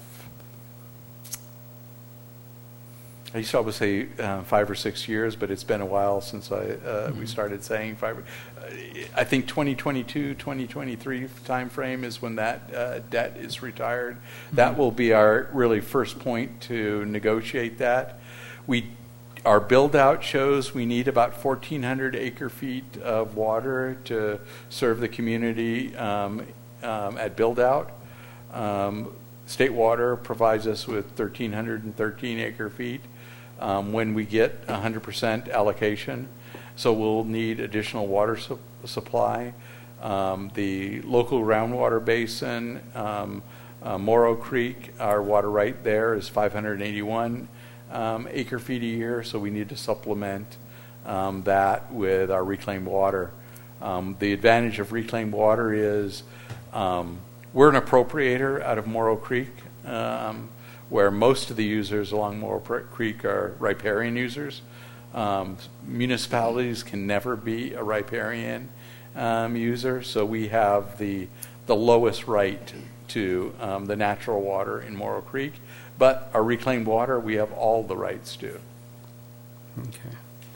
I used to always say uh, five or six years, but it's been a while since I uh, Mm-hmm. we started saying five. I think twenty twenty-two, twenty twenty-three timeframe is when that uh, debt is retired. Mm-hmm. That will be our really first point to negotiate that. We, our build out shows we need about fourteen hundred acre feet of water to serve the community um, um, at build out. Um, State Water provides us with one thousand three hundred thirteen acre feet um, when we get one hundred percent allocation. So we'll need additional water su- supply. Um, the local groundwater basin, um, uh, Morrow Creek, our water right there is five hundred eighty-one um, acre feet a year, so we need to supplement um, that with our reclaimed water. Um, the advantage of reclaimed water is um, we're an appropriator out of Morrow Creek, um, where most of the users along Morrow Creek are riparian users. Um, municipalities can never be a riparian um, user, so we have the the lowest right to um, the natural water in Morrow Creek. But our reclaimed water, we have all the rights to. Okay.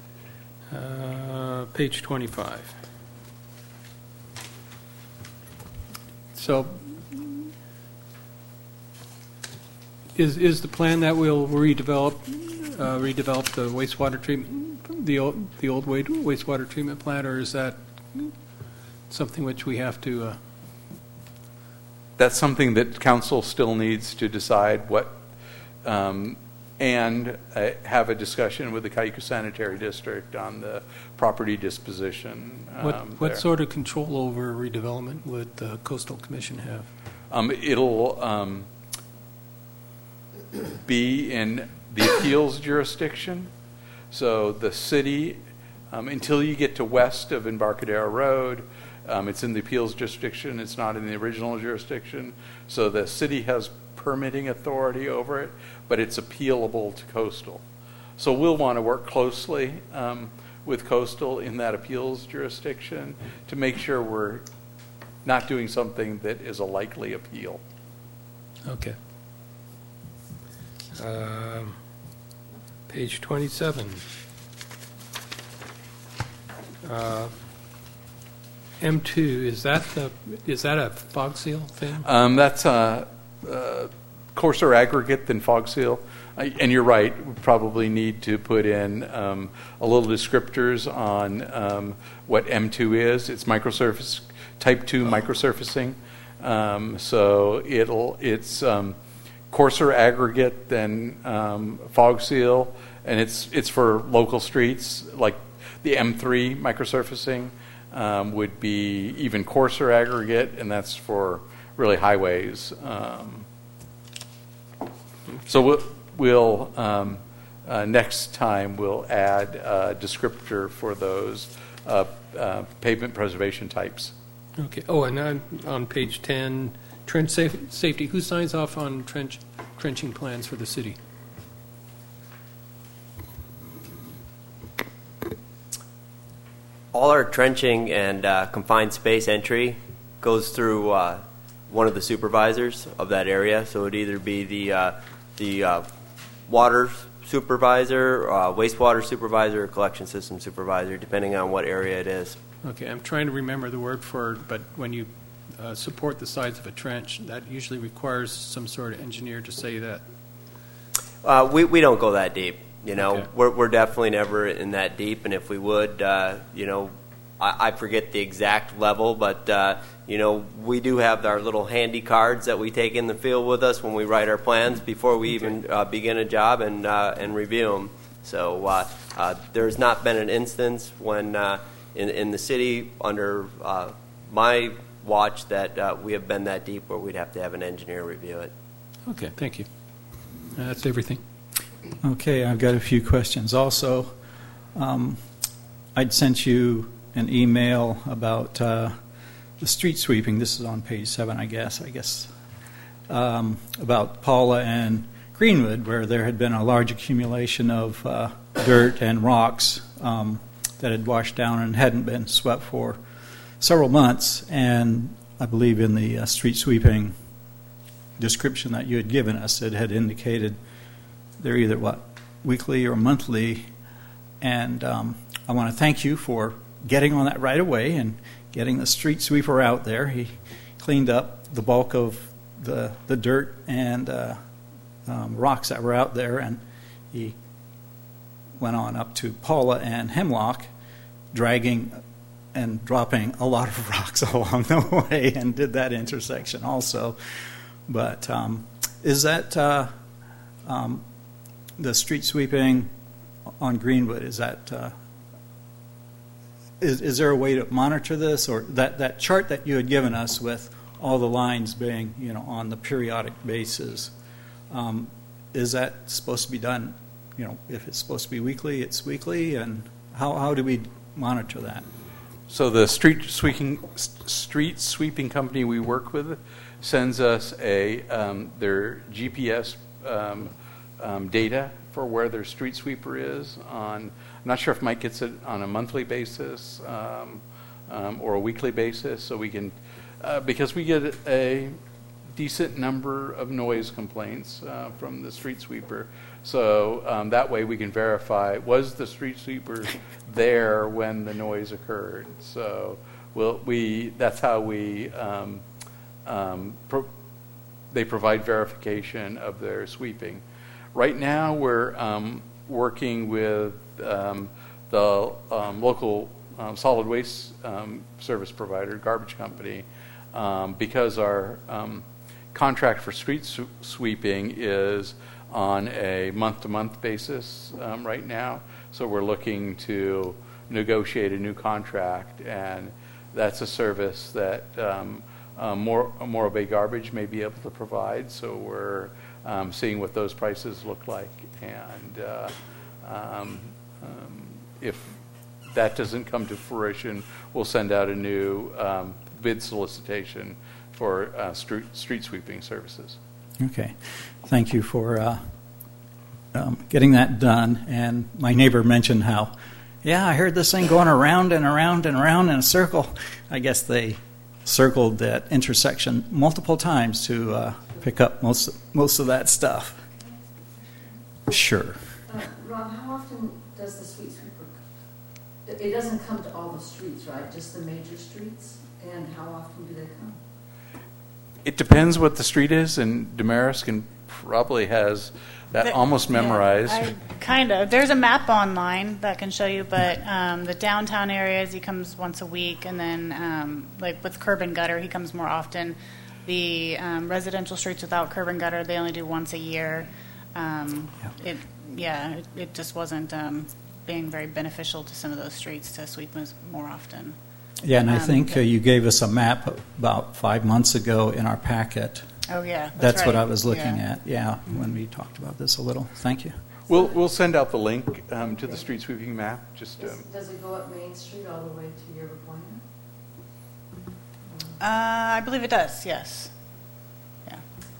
Uh, page twenty-five. So, is is the plan that we'll redevelop uh, redevelop the wastewater treatment, the old the old wastewater treatment plant, or is that something which we have to? Uh, That's something that council still needs to decide what, um, and uh, have a discussion with the Cayuga Sanitary District on the property disposition. Um, what what there. sort of control over redevelopment would the Coastal Commission have? Um, it'll um, be in the appeals jurisdiction. So the city, um, until you get to west of Embarcadero Road, um, it's in the appeals jurisdiction. It's not in the original jurisdiction. So the city has permitting authority over it, but it's appealable to Coastal. So we'll want to work closely um, with Coastal in that appeals jurisdiction to make sure we're not doing something that is a likely appeal. Okay. Um, page twenty-seven. Uh, M two, is that the is that a fog seal thing? Um, that's a, a coarser aggregate than fog seal. I, and you're right, we probably need to put in um, a little descriptors on um, what M two is. It's microsurface, type two microsurfacing. Um, so it'll it's um, coarser aggregate than um, fog seal, and it's it's for local streets. Like the M three microsurfacing um, would be even coarser aggregate, and that's for really highways. Um, so we'll, we'll um, uh, next time we'll add a descriptor for those uh, uh, pavement preservation types. Okay. Oh, and on, on page ten, trench safe, safety. Who signs off on trench trenching plans for the city? All our trenching and uh, confined space entry goes through uh, one of the supervisors of that area. So it'd either be the uh, the uh, water supervisor, uh, wastewater supervisor, or collection system supervisor, depending on what area it is. Okay, I'm trying to remember the word for it, but when you uh, support the sides of a trench, that usually requires some sort of engineer to say that. Uh, we we don't go that deep. You know, Okay. we're we're definitely never in that deep, and if we would, uh, you know, I, I forget the exact level, but uh, you know, we do have our little handy cards that we take in the field with us when we write our plans before we even uh, begin a job and uh, and review them. So uh, uh, there's not been an instance when uh, in in the city under uh, my watch that uh, we have been that deep where we'd have to have an engineer review it. Okay, thank you. Uh, that's everything. Okay, I've got a few questions. Also, um, I'd sent you an email about uh, the street sweeping. This is on page seven, I guess. I guess um, about Paula and Greenwood, where there had been a large accumulation of uh, dirt and rocks um, that had washed down and hadn't been swept for several months. And I believe in the uh, street sweeping description that you had given us, it had indicated they're either, what, weekly or monthly, and um, I want to thank you for getting on that right away and getting the street sweeper out there. He cleaned up the bulk of the the dirt and uh, um, rocks that were out there, and he went on up to Paula and Hemlock, dragging and dropping a lot of rocks along the way, and did that intersection also. But um, is that uh, um, the street sweeping on Greenwood? Is that uh, is is there a way to monitor this, or that that chart that you had given us with all the lines being, you know, on the periodic basis? Um, is that supposed to be done? You know, if it's supposed to be weekly, it's weekly, and how how do we monitor that? So the street sweeping street sweeping company we work with sends us a um, their G P S um, um, data for where their street sweeper is. On, I'm not sure if Mike gets it on a monthly basis um, um, or a weekly basis, so we can uh, because we get a decent number of noise complaints uh, from the street sweeper. So um, that way we can verify, was the street sweeper there when the noise occurred? So we'll, we that's how we um, um, pro- they provide verification of their sweeping. Right now we're um, working with um, the um, local um, solid waste um, service provider, garbage company, um, because our um, contract for street su- sweeping is on a month-to-month basis um, right now. So we're looking to negotiate a new contract, and that's a service that um, um, Mor- Morro Bay Garbage may be able to provide. So we're um, seeing what those prices look like, and uh, um, um, if that doesn't come to fruition, we'll send out a new um, bid solicitation for uh, street, street sweeping services. Okay. Thank you for uh, um, getting that done. And my neighbor mentioned how, yeah, I heard this thing going around and around and around in a circle. I guess they circled that intersection multiple times to uh, pick up most, most of that stuff. Sure. Uh, Rob, how often does the street sweeper, it doesn't come to all the streets, right? Just the major streets? And how often do they come? It depends what the street is, and Damaris can probably has that The- almost memorized. Yeah, I, kind of. There's a map online that can show you, but um, the downtown areas, he comes once a week, and then um, like with curb and gutter, he comes more often. The um, residential streets without curb and gutter, they only do once a year. Um, Yeah. It, yeah, it, it just wasn't um, being very beneficial to some of those streets to sweep most, more often. Yeah, and I Um, think uh, you gave us a map about five months ago in our packet. Oh, yeah. That's, That's what right. I was looking Yeah. at, yeah, when we talked about this a little. Thank you. We'll we'll send out the link um, to the street sweeping map. Just um, Does, does it go up Main Street all the way to your appointment? Uh, I believe it does, yes. Yeah.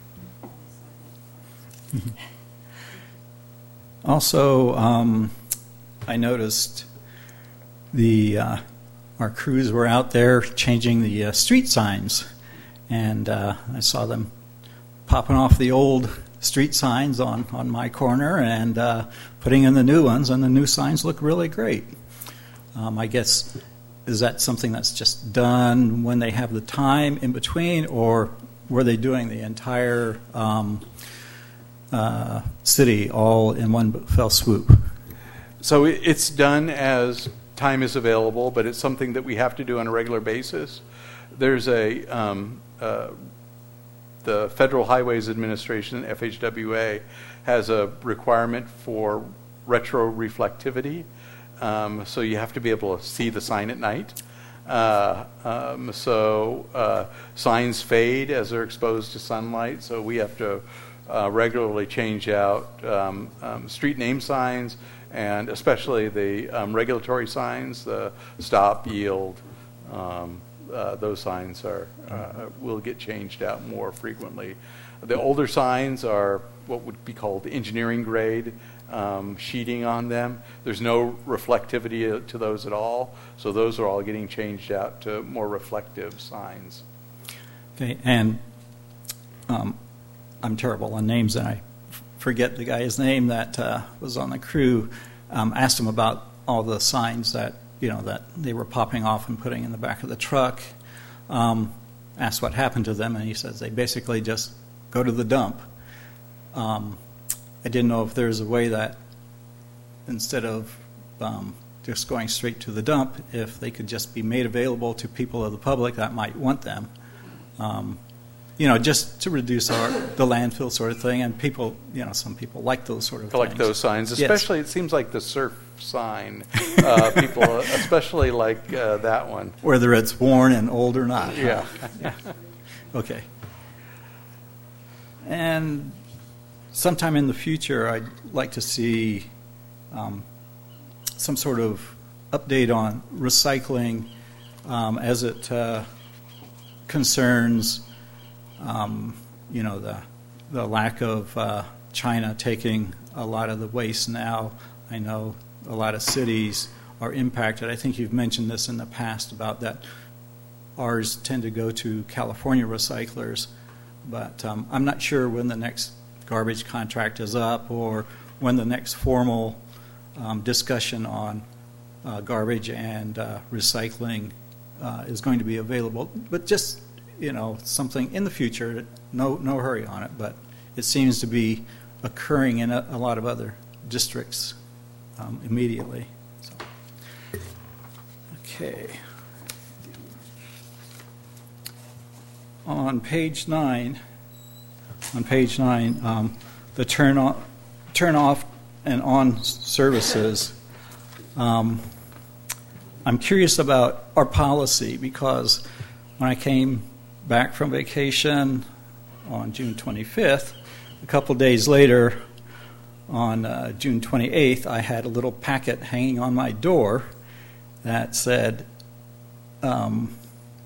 Also, um, I noticed the uh, our crews were out there changing the uh, street signs, and uh, I saw them popping off the old street signs on, on my corner and uh, putting in the new ones, and the new signs look really great. Um, I guess, is that something that's just done when they have the time in between, or were they doing the entire um, uh, city all in one fell swoop? so it, it's done as time is available, but it's something that we have to do on a regular basis. There's a um, uh, the Federal Highways Administration, F H W A, has a requirement for retroreflectivity. Um, so you have to be able to see the sign at night. Uh, um, so uh, signs fade as they're exposed to sunlight. So we have to uh, regularly change out um, um, street name signs, and especially the um, regulatory signs, the stop, yield. Um, uh, those signs are uh, will get changed out more frequently. The older signs are what would be called engineering grade um, sheeting on them. There's no reflectivity to those at all, so those are all getting changed out to more reflective signs. Okay, and um, I'm terrible on names, and I f- forget the guy's name that uh, was on the crew. Um, asked him about all the signs that you know, that they were popping off and putting in the back of the truck. Um, asked what happened to them, and he says they basically just go to the dump. Um, I didn't know if there's a way that instead of um, just going straight to the dump, if they could just be made available to people of the public that might want them. Um, you know, just to reduce our, the landfill sort of thing, and people, you know, some people like those sort of Collect things. those signs, Yes. especially, it seems like the surf sign. Uh, people especially like uh, that one. Whether it's worn and old or not. Yeah. Okay. And sometime in the future, I'd like to see um, some sort of update on recycling um, as it uh, concerns, um, you know, the the lack of uh, China taking a lot of the waste now. I know a lot of cities are impacted. I think you've mentioned this in the past about that. Ours tend to go to California recyclers, but um, I'm not sure when the next garbage contract is up or when the next formal um, discussion on uh, garbage and uh, recycling uh, is going to be available. But just, you know, something in the future, no, no hurry on it, but it seems to be occurring in a, a lot of other districts um, immediately. So. Okay. On page nine, on page nine, um, the turn on, turn off and on services. Um, I'm curious about our policy because when I came back from vacation on June twenty-fifth, a couple days later, on uh, June twenty-eighth, I had a little packet hanging on my door that said. Um,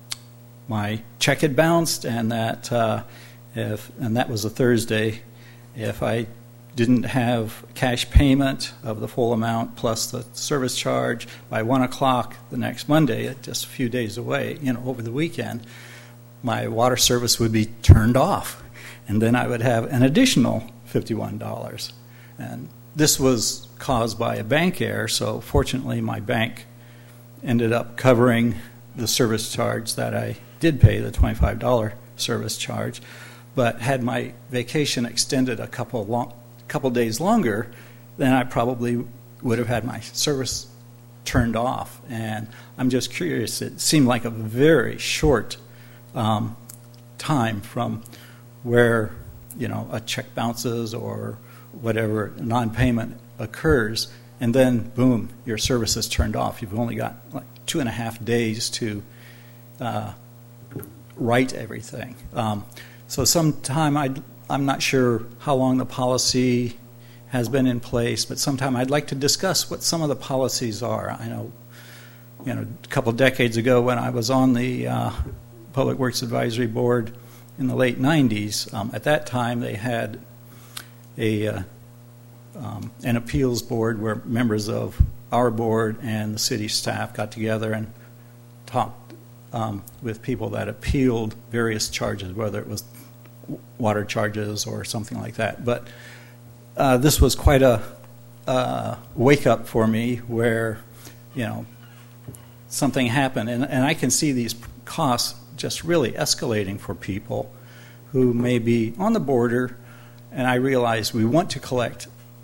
My check had bounced, and that uh, if and that was a Thursday. If I didn't have cash payment of the full amount plus the service charge by one o'clock the next Monday, just a few days away, you know, over the weekend, my water service would be turned off, and then I would have an additional fifty-one dollars. And this was caused by a bank error. So fortunately, my bank ended up covering the service charge that I did pay, the twenty-five dollars service charge, but had my vacation extended a couple long, couple days longer, then I probably would have had my service turned off. And I'm just curious, it seemed like a very short um, time from where, you know, a check bounces or whatever non-payment occurs, and then boom, your service is turned off. You've only got like two and a half days to uh, write everything. Um, so sometime I'd, I'm not sure how long the policy has been in place, but sometime I'd like to discuss what some of the policies are. I know, you know, a couple decades ago when I was on the uh, Public Works Advisory Board in the late nineties, um, at that time they had a uh, um, an appeals board where members of our board and the city staff got together and talked Um, with people that appealed various charges, whether it was water charges or something like that. But uh, this was quite a uh, wake-up for me where, you know, something happened. And, and I can see these costs just really escalating for people who may be on the border, and I realize we want to collect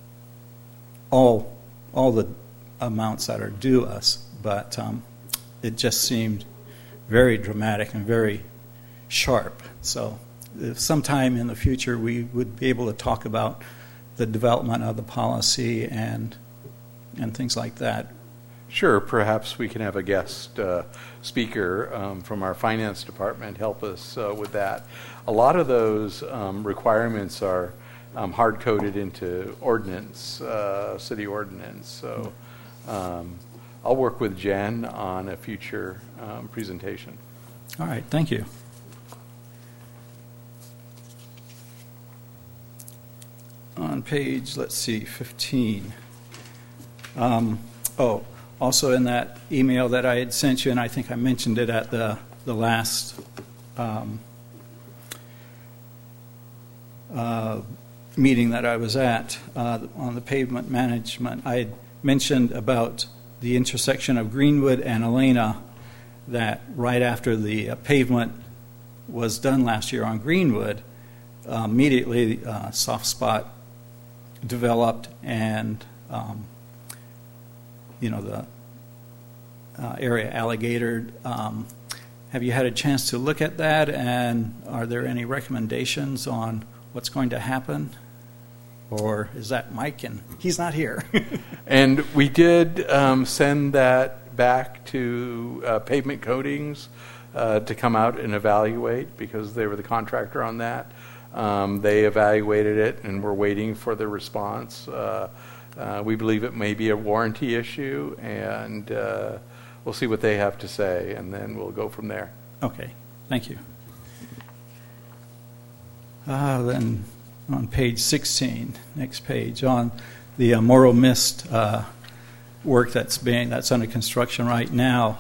all, all the amounts that are due us, but um, it just seemed very dramatic and very sharp. So if sometime in the future we would be able to talk about the development of the policy and and things like that. Sure, perhaps we can have a guest uh, speaker um, from our finance department help us uh, with that. A lot of those um, requirements are um, hard-coded into ordinance, uh, city ordinance. So um, I'll work with Jen on a future um, presentation. All right, thank you. On page, let's see, fifteen. Um, oh, also in that email that I had sent you, and I think I mentioned it at the, the last um, uh, meeting that I was at uh, on the pavement management, I had mentioned about the intersection of Greenwood and Elena, that right after the uh, pavement was done last year on Greenwood, uh, immediately uh, soft spot developed, and um, you know the uh, area alligator. Um, have you had a chance to look at that, and are there any recommendations on what's going to happen? Or is that Mike, and he's not here? And we did um, send that back to uh, Pavement Coatings uh, to come out and evaluate, because they were the contractor on that. Um, they evaluated it, and we're waiting for the response. Uh, uh, we believe it may be a warranty issue, and uh, we'll see what they have to say, and then we'll go from there. Okay, thank you. Uh, then on page sixteen, next page, on the uh, Morro Mist uh, work that's being that's under construction right now.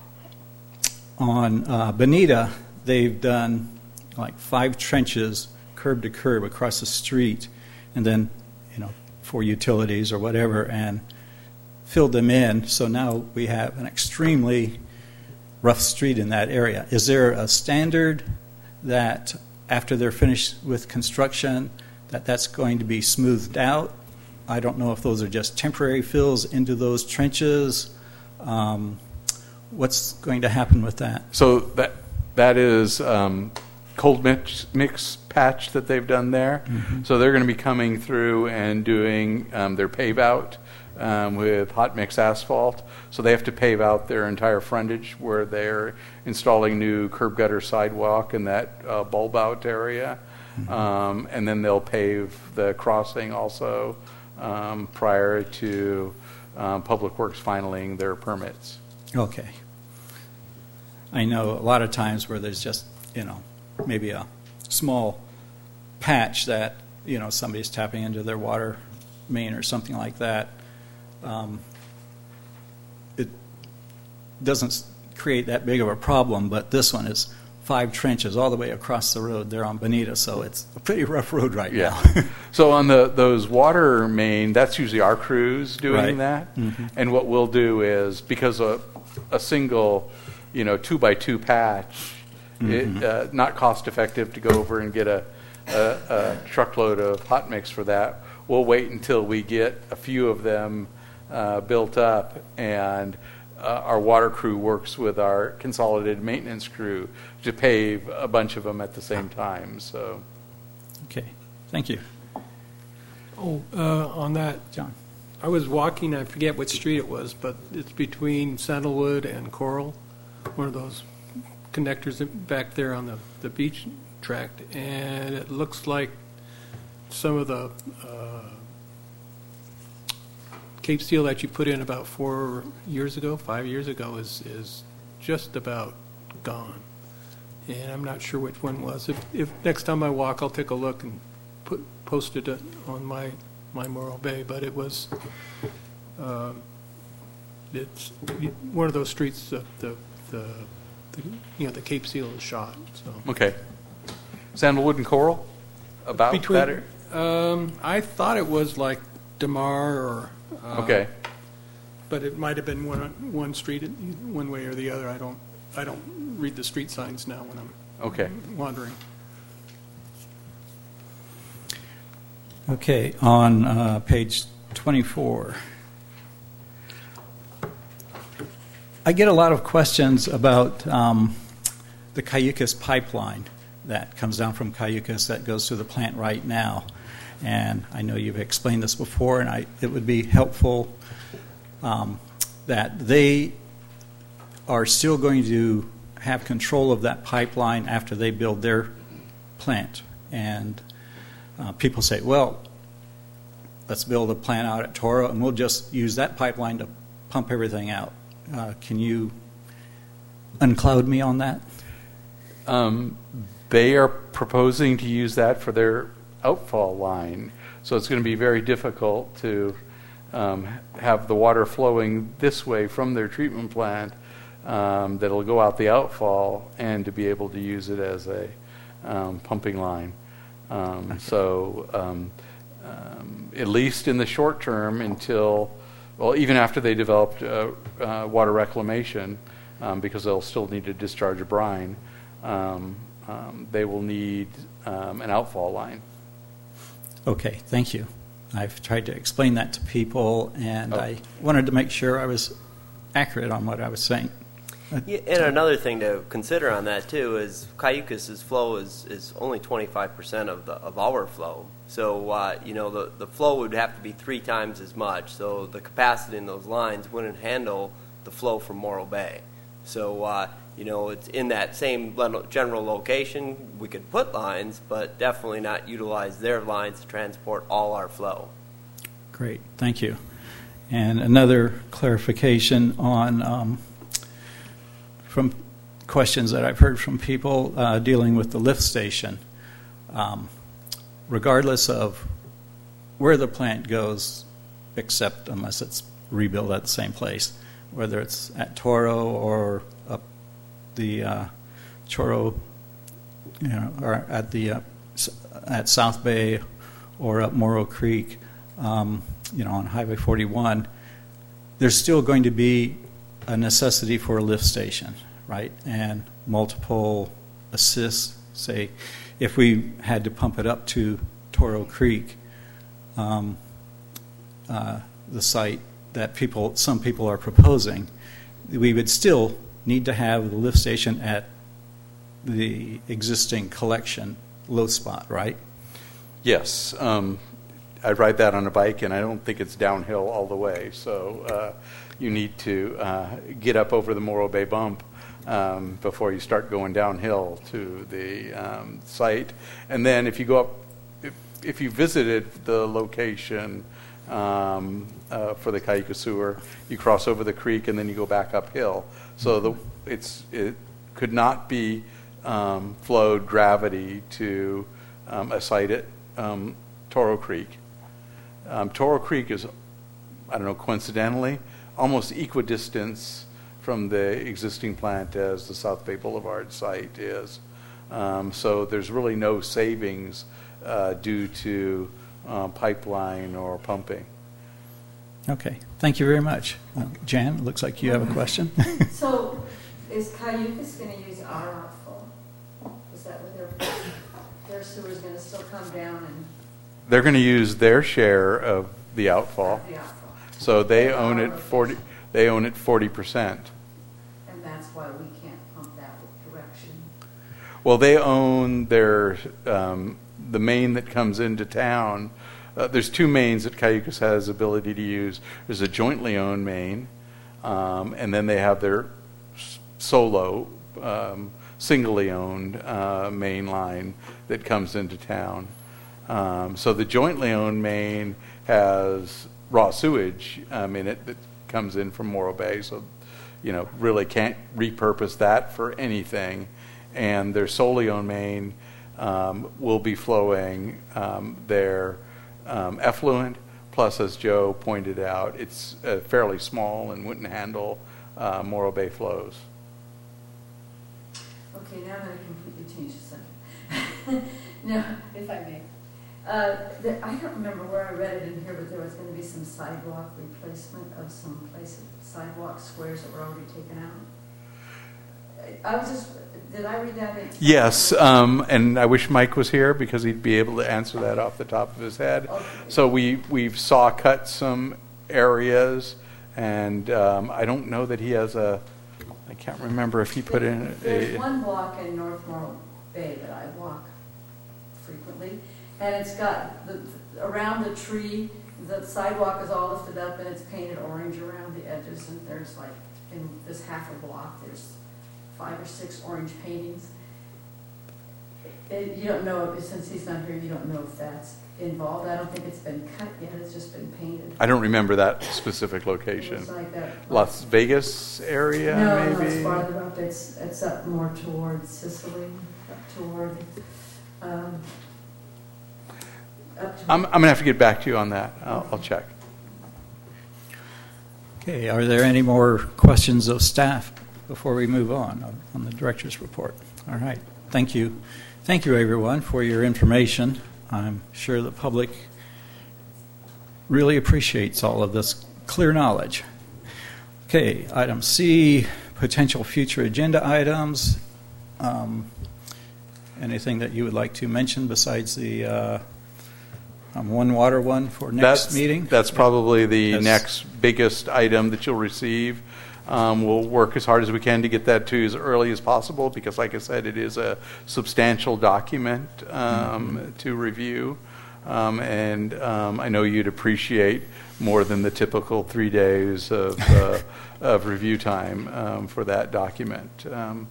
On uh, Bonita, they've done like five trenches, curb to curb, across the street, and then, you know, for utilities or whatever, and filled them in. So now we have an extremely rough street in that area. Is there a standard that after they're finished with construction, that that's going to be smoothed out? I don't know if those are just temporary fills into those trenches. Um, what's going to happen with that? So that that is um, cold mix, mix patch that they've done there. Mm-hmm. So they're going to be coming through and doing um, their pave out um, with hot mix asphalt. So they have to pave out their entire frontage where they're installing new curb gutter sidewalk in that uh, bulb out area. Mm-hmm. Um, and then they'll pave the crossing also um, prior to um, Public Works finaling their permits. Okay. I know a lot of times where there's just, you know, maybe a small patch that, you know, somebody's tapping into their water main or something like that. Um, it doesn't create that big of a problem, but this one is five trenches all the way across the road there on Bonita, so it's a pretty rough road right yeah. now. So on the those water main, that's usually our crews doing Right. that. Mm-hmm. And what we'll do is, because a, a single, you know, two by two patch, Mm-hmm. it, uh, not cost effective to go over and get a, a, a truckload of hot mix for that. We'll wait until we get a few of them uh, built up, and uh, our water crew works with our consolidated maintenance crew to pave a bunch of them at the same time. So, Okay, thank you. Oh, uh, on that, John. I was walking, I forget what street it was, but it's between Sandalwood and Coral, one of those connectors back there on the, the beach tract, and it looks like some of the uh, Cape Steel that you put in about four years ago, five years ago, is is just about gone. And I'm not sure which one was. If, if next time I walk, I'll take a look and put post it on my my Morro Bay. But it was, uh, it's one of those streets that the the, the you know the Cape Seal is shot. So okay. Sandalwood and Coral? About between, that? Or? Um, I thought it was like DeMar or. Uh, Okay. But it might have been one one street, one way or the other. I don't I don't read the street signs now when I'm Okay. wandering. Okay, on uh, page twenty-four. I get a lot of questions about um, the Cayucas pipeline that comes down from Cayucas that goes to the plant right now. And I know you've explained this before, and I, it would be helpful um, that they are still going to have control of that pipeline after they build their plant. And uh, people say, well, let's build a plant out at Toro, and we'll just use that pipeline to pump everything out. Uh, can you uncloud me on that? Um, they are proposing to use that for their outfall line, so it's going to be very difficult to um, have the water flowing this way from their treatment plant um, that'll go out the outfall, and to be able to use it as a um, pumping line. Um, so um, um, at least in the short term, until well, even after they developed uh, uh, water reclamation, um, because they'll still need to discharge a brine, um, um, they will need um, an outfall line. Okay, thank you. I've tried to explain that to people, and Oh. I wanted to make sure I was accurate on what I was saying. Yeah, and another thing to consider on that too is Cayucas's flow is, is only twenty-five percent of the of our flow. So uh, you know the the flow would have to be three times as much. So the capacity in those lines wouldn't handle the flow from Morro Bay. So uh, you know it's in that same general location. We could put lines, but definitely not utilize their lines to transport all our flow. Great, thank you. And another clarification on um, from questions that I've heard from people uh, dealing with the lift station. Um, regardless of where the plant goes, except unless it's rebuilt at the same place, whether it's at Toro or up the uh, Choro, you know, or at the uh, at South Bay or up Morro Creek, um, you know, on Highway forty-one, there's still going to be a necessity for a lift station, right? And multiple assists. Say, if we had to pump it up to Toro Creek, um, uh, the site that people, some people are proposing, we would still need to have the lift station at the existing collection low spot, right? Yes. Um, I ride that on a bike, and I don't think it's downhill all the way. So uh, you need to uh, get up over the Morro Bay bump um, before you start going downhill to the um, site. And then if you go up, if, if you visited the location um, uh, for the Cayuca Sewer, you cross over the creek, and then you go back uphill. So the, it's it could not be um, flowed gravity to um, a site at um, Toro Creek. Um, Toro Creek is, I don't know, coincidentally, almost equidistance from the existing plant as the South Bay Boulevard site is. Um, so there's really no savings uh, due to uh, pipeline or pumping. Okay, thank you very much. Uh, Jan, it looks like you have a question. So is Cayucas going to use our outfall? Is that what their, their sewer's going to still come down and They're going to use their share of the outfall. the outfall? So they own it forty. They own it forty percent. And that's why we can't pump that direction. Well, they own their um, the main that comes into town. Uh, there's two mains that Cayucas has ability to use. There's a jointly owned main, um, and then they have their s- solo, um, singly owned uh, main line that comes into town. Um, so the jointly owned main has raw sewage um, in it that comes in from Morro Bay, so you know really can't repurpose that for anything. And their solely owned main um, will be flowing um, their um, effluent. Plus, as Joe pointed out, it's uh, fairly small and wouldn't handle uh, Morro Bay flows. Okay, now I'm going to completely change the subject. No, if I may. Uh, the, I don't remember where I read it in here, but there was going to be some sidewalk replacement of some places, sidewalk squares that were already taken out. I was just, did I read that? In- Yes, um, and I wish Mike was here because he'd be able to answer that off the top of his head. Okay. So we, we've saw cut some areas, and um, I don't know that he has a, I can't remember if he put in a... There's one block in North Morro Bay that I walk frequently, and it's got, the around the tree, the sidewalk is all lifted up, and it's painted orange around the edges, and there's like, in this half a block, there's five or six orange paintings. It, you don't know, if, since he's not here, you don't know if that's involved. I don't think it's been cut yet, it's just been painted. I don't remember that specific location. It looks like that. Las Vegas area, no, maybe? No, it's farther up. It's, it's up more towards Sicily, up toward, um, up to I'm, I'm going to have to get back to you on that. I'll, I'll check. Okay, are there any more questions of staff before we move on on, on the director's report? All right, thank you. Thank you, everyone, for your information. I'm sure the public really appreciates all of this clear knowledge. Okay, item C, potential future agenda items. Um, anything that you would like to mention besides the uh, um, one water one for next that's, meeting? That's probably the That's, next biggest item that you'll receive. Um, we'll work as hard as we can to get that to you as early as possible because, like I said, it is a substantial document um, mm-hmm. to review. Um, and um, I know you'd appreciate more than the typical three days of, uh, of review time um, for that document. Um,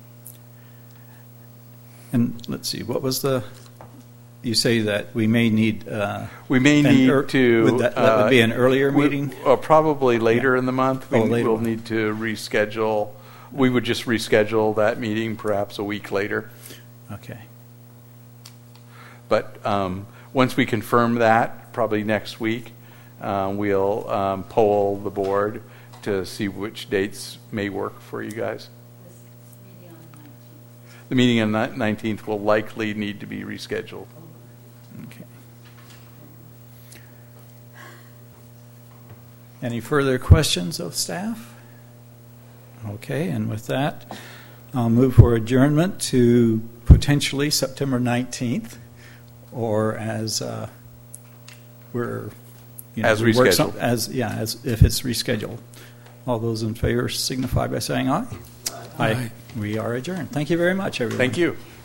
and let's see, what was the... You say that we may need... Uh, we may need er, to... Would that, that would be an earlier uh, meeting? We, uh, probably later yeah. in the month. We, oh, later. We'll need to reschedule. We would just reschedule that meeting perhaps a week later. Okay. But um, once we confirm that, probably next week, uh, we'll um, poll the board to see which dates may work for you guys. The meeting on the nineteenth will likely need to be rescheduled. Okay. Any further questions of staff? Okay, and with that, I'll move for adjournment to potentially September nineteenth, or as uh, we're you know, as we work rescheduled. some, as yeah, as if it's rescheduled. All those in favor signify by saying aye. Aye. Aye. We are adjourned. Thank you very much, everyone. Thank you.